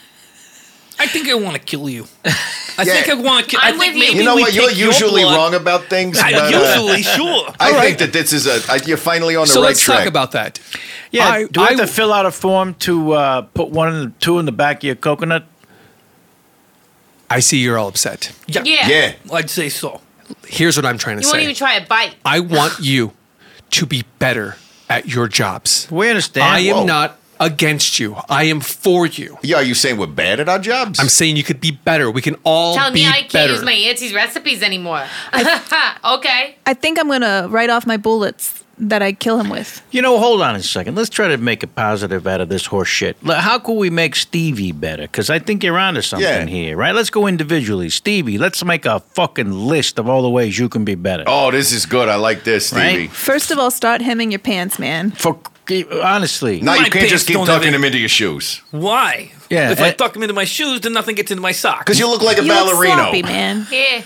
I think I want to kill you. I Yeah. think I want to kill. I'm I think with you. maybe You know we what? You're take your usually blood. wrong about things. I- but, usually, sure. I think that this is you're finally on the So right let's track. talk about that. Yeah. do we have I- to fill out a form to put two in the back of your coconut? I see you're all upset. Yeah. Yeah. I'd say so. Here's what I'm trying to You say. won't even try a bite. I want you to be better at your jobs. We understand. I am Whoa. not against you. I am for you. Yeah, are you saying we're bad at our jobs? I'm saying you could be better. We can all Tell be me I can't better. use my auntie's recipes anymore. Okay. I think I'm gonna write off my bullets that I kill him with. You know, hold on a second. Let's try to make a positive out of this horse shit. How could we make Stevie better? Because I think you're onto something Yeah. here, right? Let's go individually. Stevie, let's make a fucking list of all the ways you can be better. Oh, this is good. I like this, Stevie. Right? First of all, start hemming your pants, man. For honestly, Now you My can't just pants keep don't tucking have them into your shoes. Why? Yeah, If I it- tuck them into my shoes, then nothing gets into my socks. Because you look like a You look ballerino. sloppy, man. Yeah.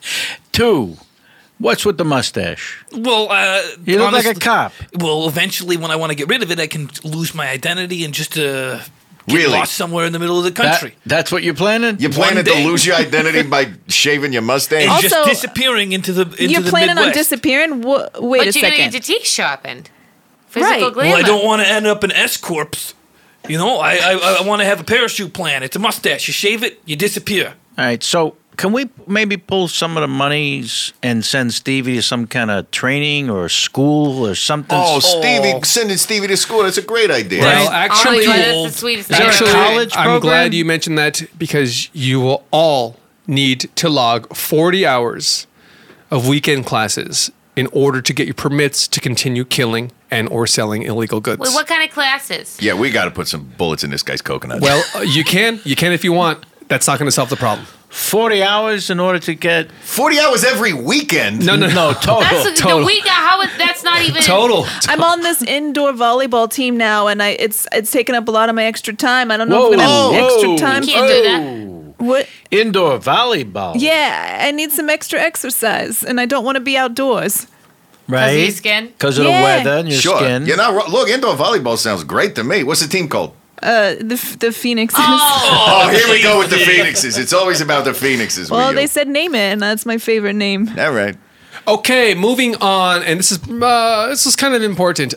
2, what's with the mustache? Well, You look like a honestly- cop. Well, eventually, when I want to get rid of it, I can lose my identity and just get Really? lost somewhere in the middle of the country. That's what you're planning? You're planning One to day. lose your identity by shaving your mustache? and just Also, disappearing into the You're the planning on Midwest. disappearing? Wait But a you're going to second. get your teeth sharpened. Physical Right. glamour. Well, I don't want to end up an S corpse. You know, I want to have a parachute plan. It's a mustache. You shave it, you disappear. All right, so can we maybe pull some of the monies and send Stevie to some kind of training or school or something? Oh, Stevie, sending Stevie to school, that's a great idea. Well, Oh my actually, God, that's the sweetest thing Is there a ever. college I'm program? glad you mentioned that because you will all need to log 40 hours of weekend classes in order to get your permits to continue killing and or selling illegal goods. Wait, what kind of classes? Yeah, we got to put some bullets in this guy's coconut. Well, you can if you want. That's not going to solve the problem. 40 hours in order to get 40 hours every weekend? No, total. That's total. the week. That's not even Total. I'm on this indoor volleyball team now, and it's taking up a lot of my extra time. I don't know if I'm Whoa, gonna have extra whoa. time. Can't do that. What? Indoor volleyball. Yeah, I need some extra exercise, and I don't want to be outdoors. right? of your skin? Because of the Yeah. weather and your Sure. skin. You're not wrong. Look, indoor volleyball sounds great to me. What's the team called? The Phoenixes. Oh, here we go with the Phoenixes. It's always about the Phoenixes. Well, with they you. said name it, and that's my favorite name. All right. Okay, moving on, and this is kind of important.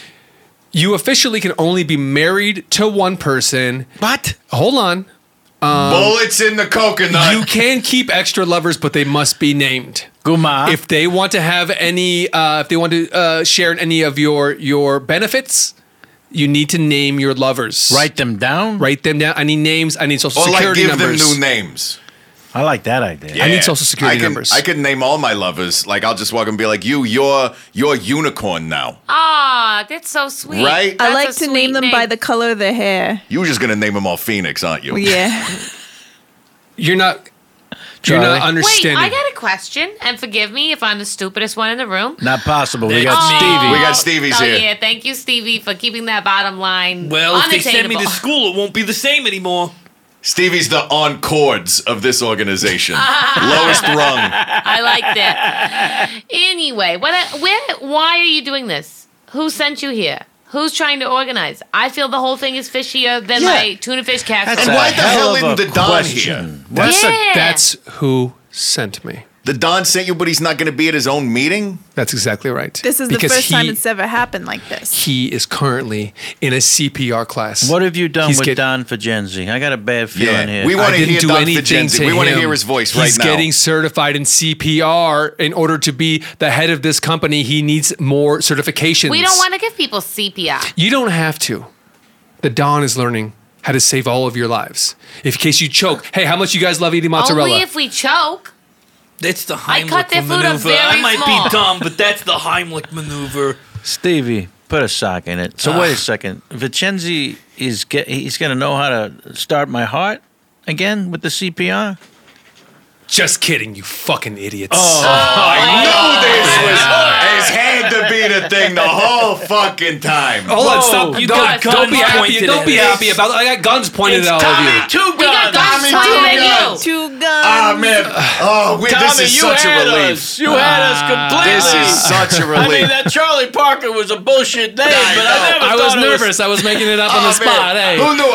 You officially can only be married to one person. What? Hold on. Bullets in the coconut. You can keep extra lovers, but they must be named. Guma. If they want to have any, if they want to share in any of your benefits, you need to name your lovers. Write them down? Write them down. I need names. I need social or like security give numbers. them new names. I like that idea. I need social security numbers. I can name all my lovers. Like, I'll just walk and be like, you're unicorn now. Ah, that's so sweet. Right? I That's like a to sweet name them by the color of their hair. You were just going to name them all Phoenix, aren't you? Yeah. You're not Charlie? Wait, understanding. I got a question, and forgive me if I'm the stupidest one in the room. Not possible. We got That's me. Stevie. We got Stevie's oh, here. yeah, thank you, Stevie, for keeping that bottom line Well, if they send me unattainable. to school, it won't be the same anymore. Stevie's the on chords of this organization. Lowest rung. I like that. Anyway, why are you doing this? Who sent you here? Who's trying to organize? I feel the whole thing is fishier than Yeah. my tuna fish casserole. That's And a why the hell of a isn't the Don question. here? Yeah. That's who sent me. The Don sent you, but he's not going to be at his own meeting? That's exactly right. This is the Because first time he- it's ever happened like this. He is currently in a CPR class. What have you done He's with get- Don Fagenzi? I got a bad feeling Yeah. here. We want I to didn't hear do Don anything Fagenzi. to We want to him. hear his voice He's right now. getting certified in CPR in order to be the head of this company. He needs more certifications. We don't want to give people CPR. You don't have to. The Don is learning how to save all of your lives. If in case you choke, hey, how much you guys love eating mozzarella? Only if we choke. That's the I cut Heimlich their food up maneuver. very I might small. be dumb, but that's the Heimlich maneuver. Stevie, put a sock in it. So wait a second. Vicenzi he's going to know how to start my heart again with the CPR? Just kidding, you fucking idiots. I knew this was his hand to be the thing the whole fucking time. Hold on, stop. you Don't, got don't be guns happy. pointed Don't at be us. happy about it. I got guns pointed at all of you. Two We got guns pointed at you. Two guns. Ah, man. Oh, this Tommy, is you such a had relief. us. You had us completely. This is such a I mean, relief. that Charlie Parker was a bullshit name, but I never I thought was it nervous. I was making it up on the Oh, man. spot. Hey. Who knew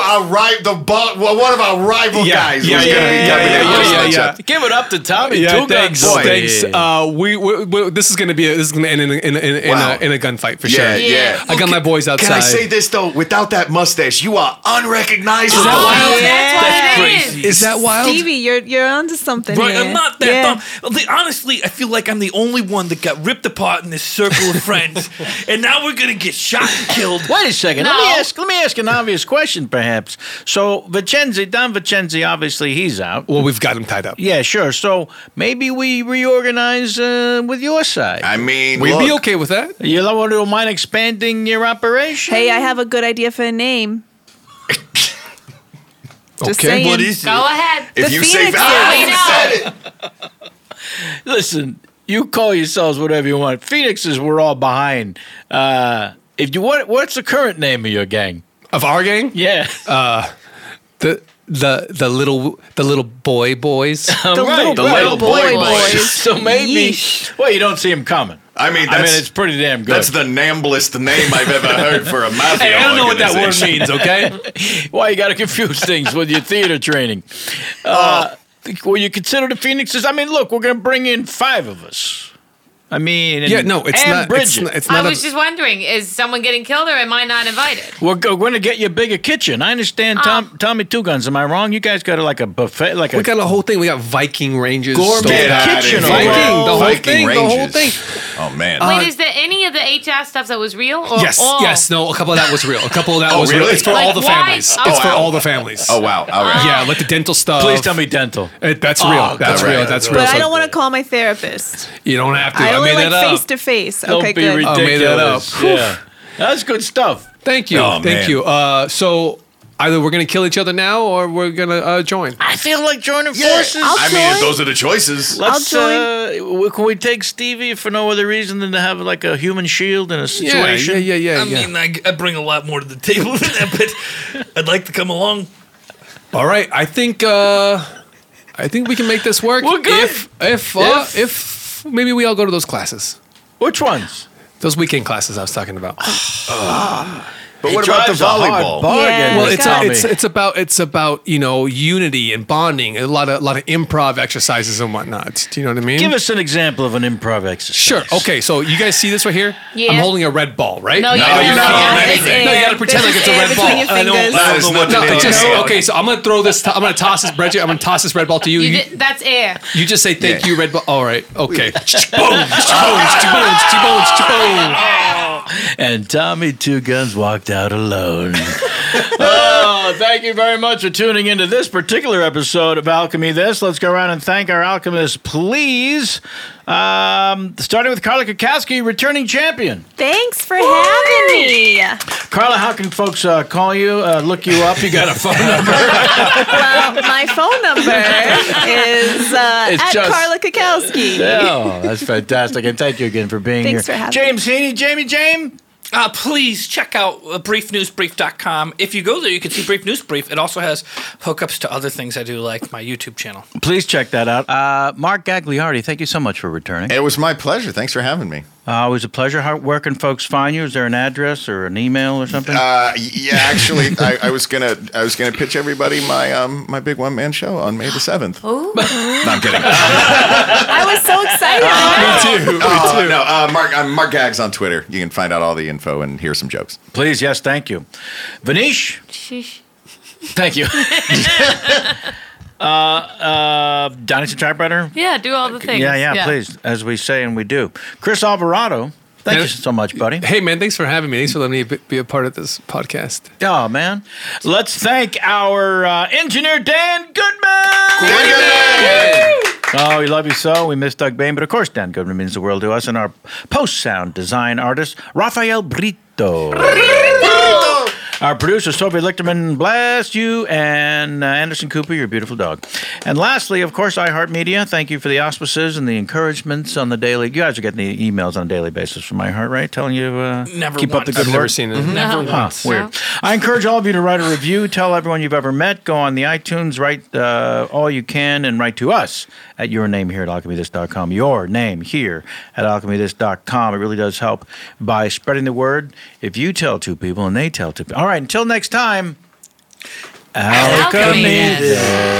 one of our rival guys was going to be coming in for yeah. such a- Give it up to Tommy. Yeah, Two thanks. guns. Thanks. Yeah. We this is gonna end Wow. in a gunfight for Yeah, sure. yeah. I got my boys outside. Can I say this though? Without that mustache, you are unrecognizable. Is that wild? That's what That's it is. crazy. Is that wild? Stevie, you're onto something Right, here. I'm not that Yeah. dumb. Honestly, I feel like I'm the only one that got ripped apart in this circle of friends, and now we're gonna get shot and killed. Wait a second. No. Let me ask an obvious question, perhaps. So Don Vicenzi, obviously he's out. Well, we've got him tied up. Yeah, sure. So maybe we reorganize with your side. I mean, We'd be look, okay with that. You don't mind expanding your operation? Hey, I have a good idea for a name. Just Okay. saying. What is it? Go ahead. If The you say Phoenix Suns. you said it. Listen, you call yourselves whatever you want. Phoenixes, we're all behind. What's the current name of your gang? Of our gang, Yeah. the little boys. The little boy boys. So maybe. Yeesh. Well, you don't see him coming. I mean, it's pretty damn good. That's the namblest name I've ever heard for a mafia Hey, I don't know what that word organization. means. Okay. Why you got to confuse things with your theater training? Will you consider the Phoenixes? I mean, look, we're going to bring in 5 of us. I mean, Yeah, no, it's and not. Bridget. It's I not. was just wondering, is someone getting killed or am I not invited? We're going to get you a bigger kitchen. I understand, Tommy Two Guns. Am I wrong? You guys got like a buffet, like we a got a whole thing. We got Viking ranges. Gourmet stove top. kitchen Get outta over here. Viking, the whole Viking thing. The whole ranges. thing. Oh man. Wait, is there any of the HR stuff that was real? Or Yes, all? yes. No, a couple of that was real. A couple of that Oh, was real. really? It's for Like all the why? families. Oh, It's for wow. all the families. Oh wow. All right. Yeah, like the dental stuff. Please tell me dental. That's real. Oh, That's all right. real. That's real. But I So don't want to call my therapist. you don't have to. I I only made like that up. face to face. Don't Okay, be good. ridiculous. I made that up. Yeah, that's good stuff. Thank you. Oh, Thank man. you. So either we're gonna kill each other now, or we're gonna join. I feel like joining Yeah. forces. I mean, join. if those are the choices. Let's, I'll can we take Stevie for no other reason than to have like a human shield in a situation? Yeah. I mean, I bring a lot more to the table than that, but I'd like to come along. All right. I think we can make this work. We're good. If maybe we all go to those classes, Which ones? those weekend classes I was talking about. But what about the drives a hard volleyball? bargain, Yeah. Well, Well, Tommy. it's about unity and bonding, a lot of improv exercises and whatnot. Do you know what I mean? Give us an example of an improv exercise. Sure. Okay. So you guys see this right here? Yeah. I'm holding a red ball, right? No, No, you're not holding holding anything. No, you gotta pretend like it's a red between ball. Your I know. fingers. That is not No, an just idiot. okay. So I'm gonna throw this. I'm gonna toss this bread. I'm gonna toss this red ball to you. You You, did, that's air. you just say thank Yeah. you, red ball. All right. Okay. Boom. And Tommy Two Guns walked out alone. Oh, Well, thank you very much for tuning into this particular episode of Alchemy This. Let's go around and thank our alchemists, please. Starting with Carla Kakowski, returning champion. Thanks for having me. Carla, how can folks call you, look you up? You got a phone number? Well, my phone number is at just- Carla Kakowski. Oh, that's fantastic. And thank you again for being Thanks here. for having James Heaney, James. Please check out briefnewsbrief.com. If you go there, you can see Brief News Brief. It also has hookups to other things I do, like my YouTube channel. Please check that out. Mark Gagliardi, thank you so much for returning. It was my pleasure. Thanks for having me. Always a pleasure. Where can folks find you? Is there an address or an email or something? Yeah, actually, I was gonna pitch everybody my big one-man show on May the 7th. Oh. No, I'm kidding. I was so excited. Me too. No, I'm Mark Gags on Twitter. You can find out all the info and hear some jokes. Please, yes, thank you. Vanish? Sheesh. Thank you. Dynasty Typewriter? Yeah, do all the things. Yeah, please, as we say and we do. Chris Alvarado, thank you so much, buddy. Hey, man, thanks for having me. Thanks for letting me be a part of this podcast. Oh, man. Let's thank our engineer, Dan Goodman. Oh, we love you so. We miss Doug Bain, but of course, Dan Goodman means the world to us. And our post-sound design artist, Rafael Brito. Our producer, Sophie Lichterman, bless you, and Anderson Cooper, your beautiful dog. And lastly, of course, iHeartMedia. Thank you for the auspices and the encouragements on the daily. You guys are getting the emails on a daily basis from iHeart, right? Telling you Never keep up the once. good I've work. never seen it. Never Huh, once. weird. I encourage all of you to write a review. Tell everyone you've ever met. Go on the iTunes, write all you can, and write to us at your name here at alchemythis.com. Your name here at alchemythis.com. It really does help by spreading the word. If you tell two people and they tell two people. All right, until next time, Alchemy Alchemy This. This.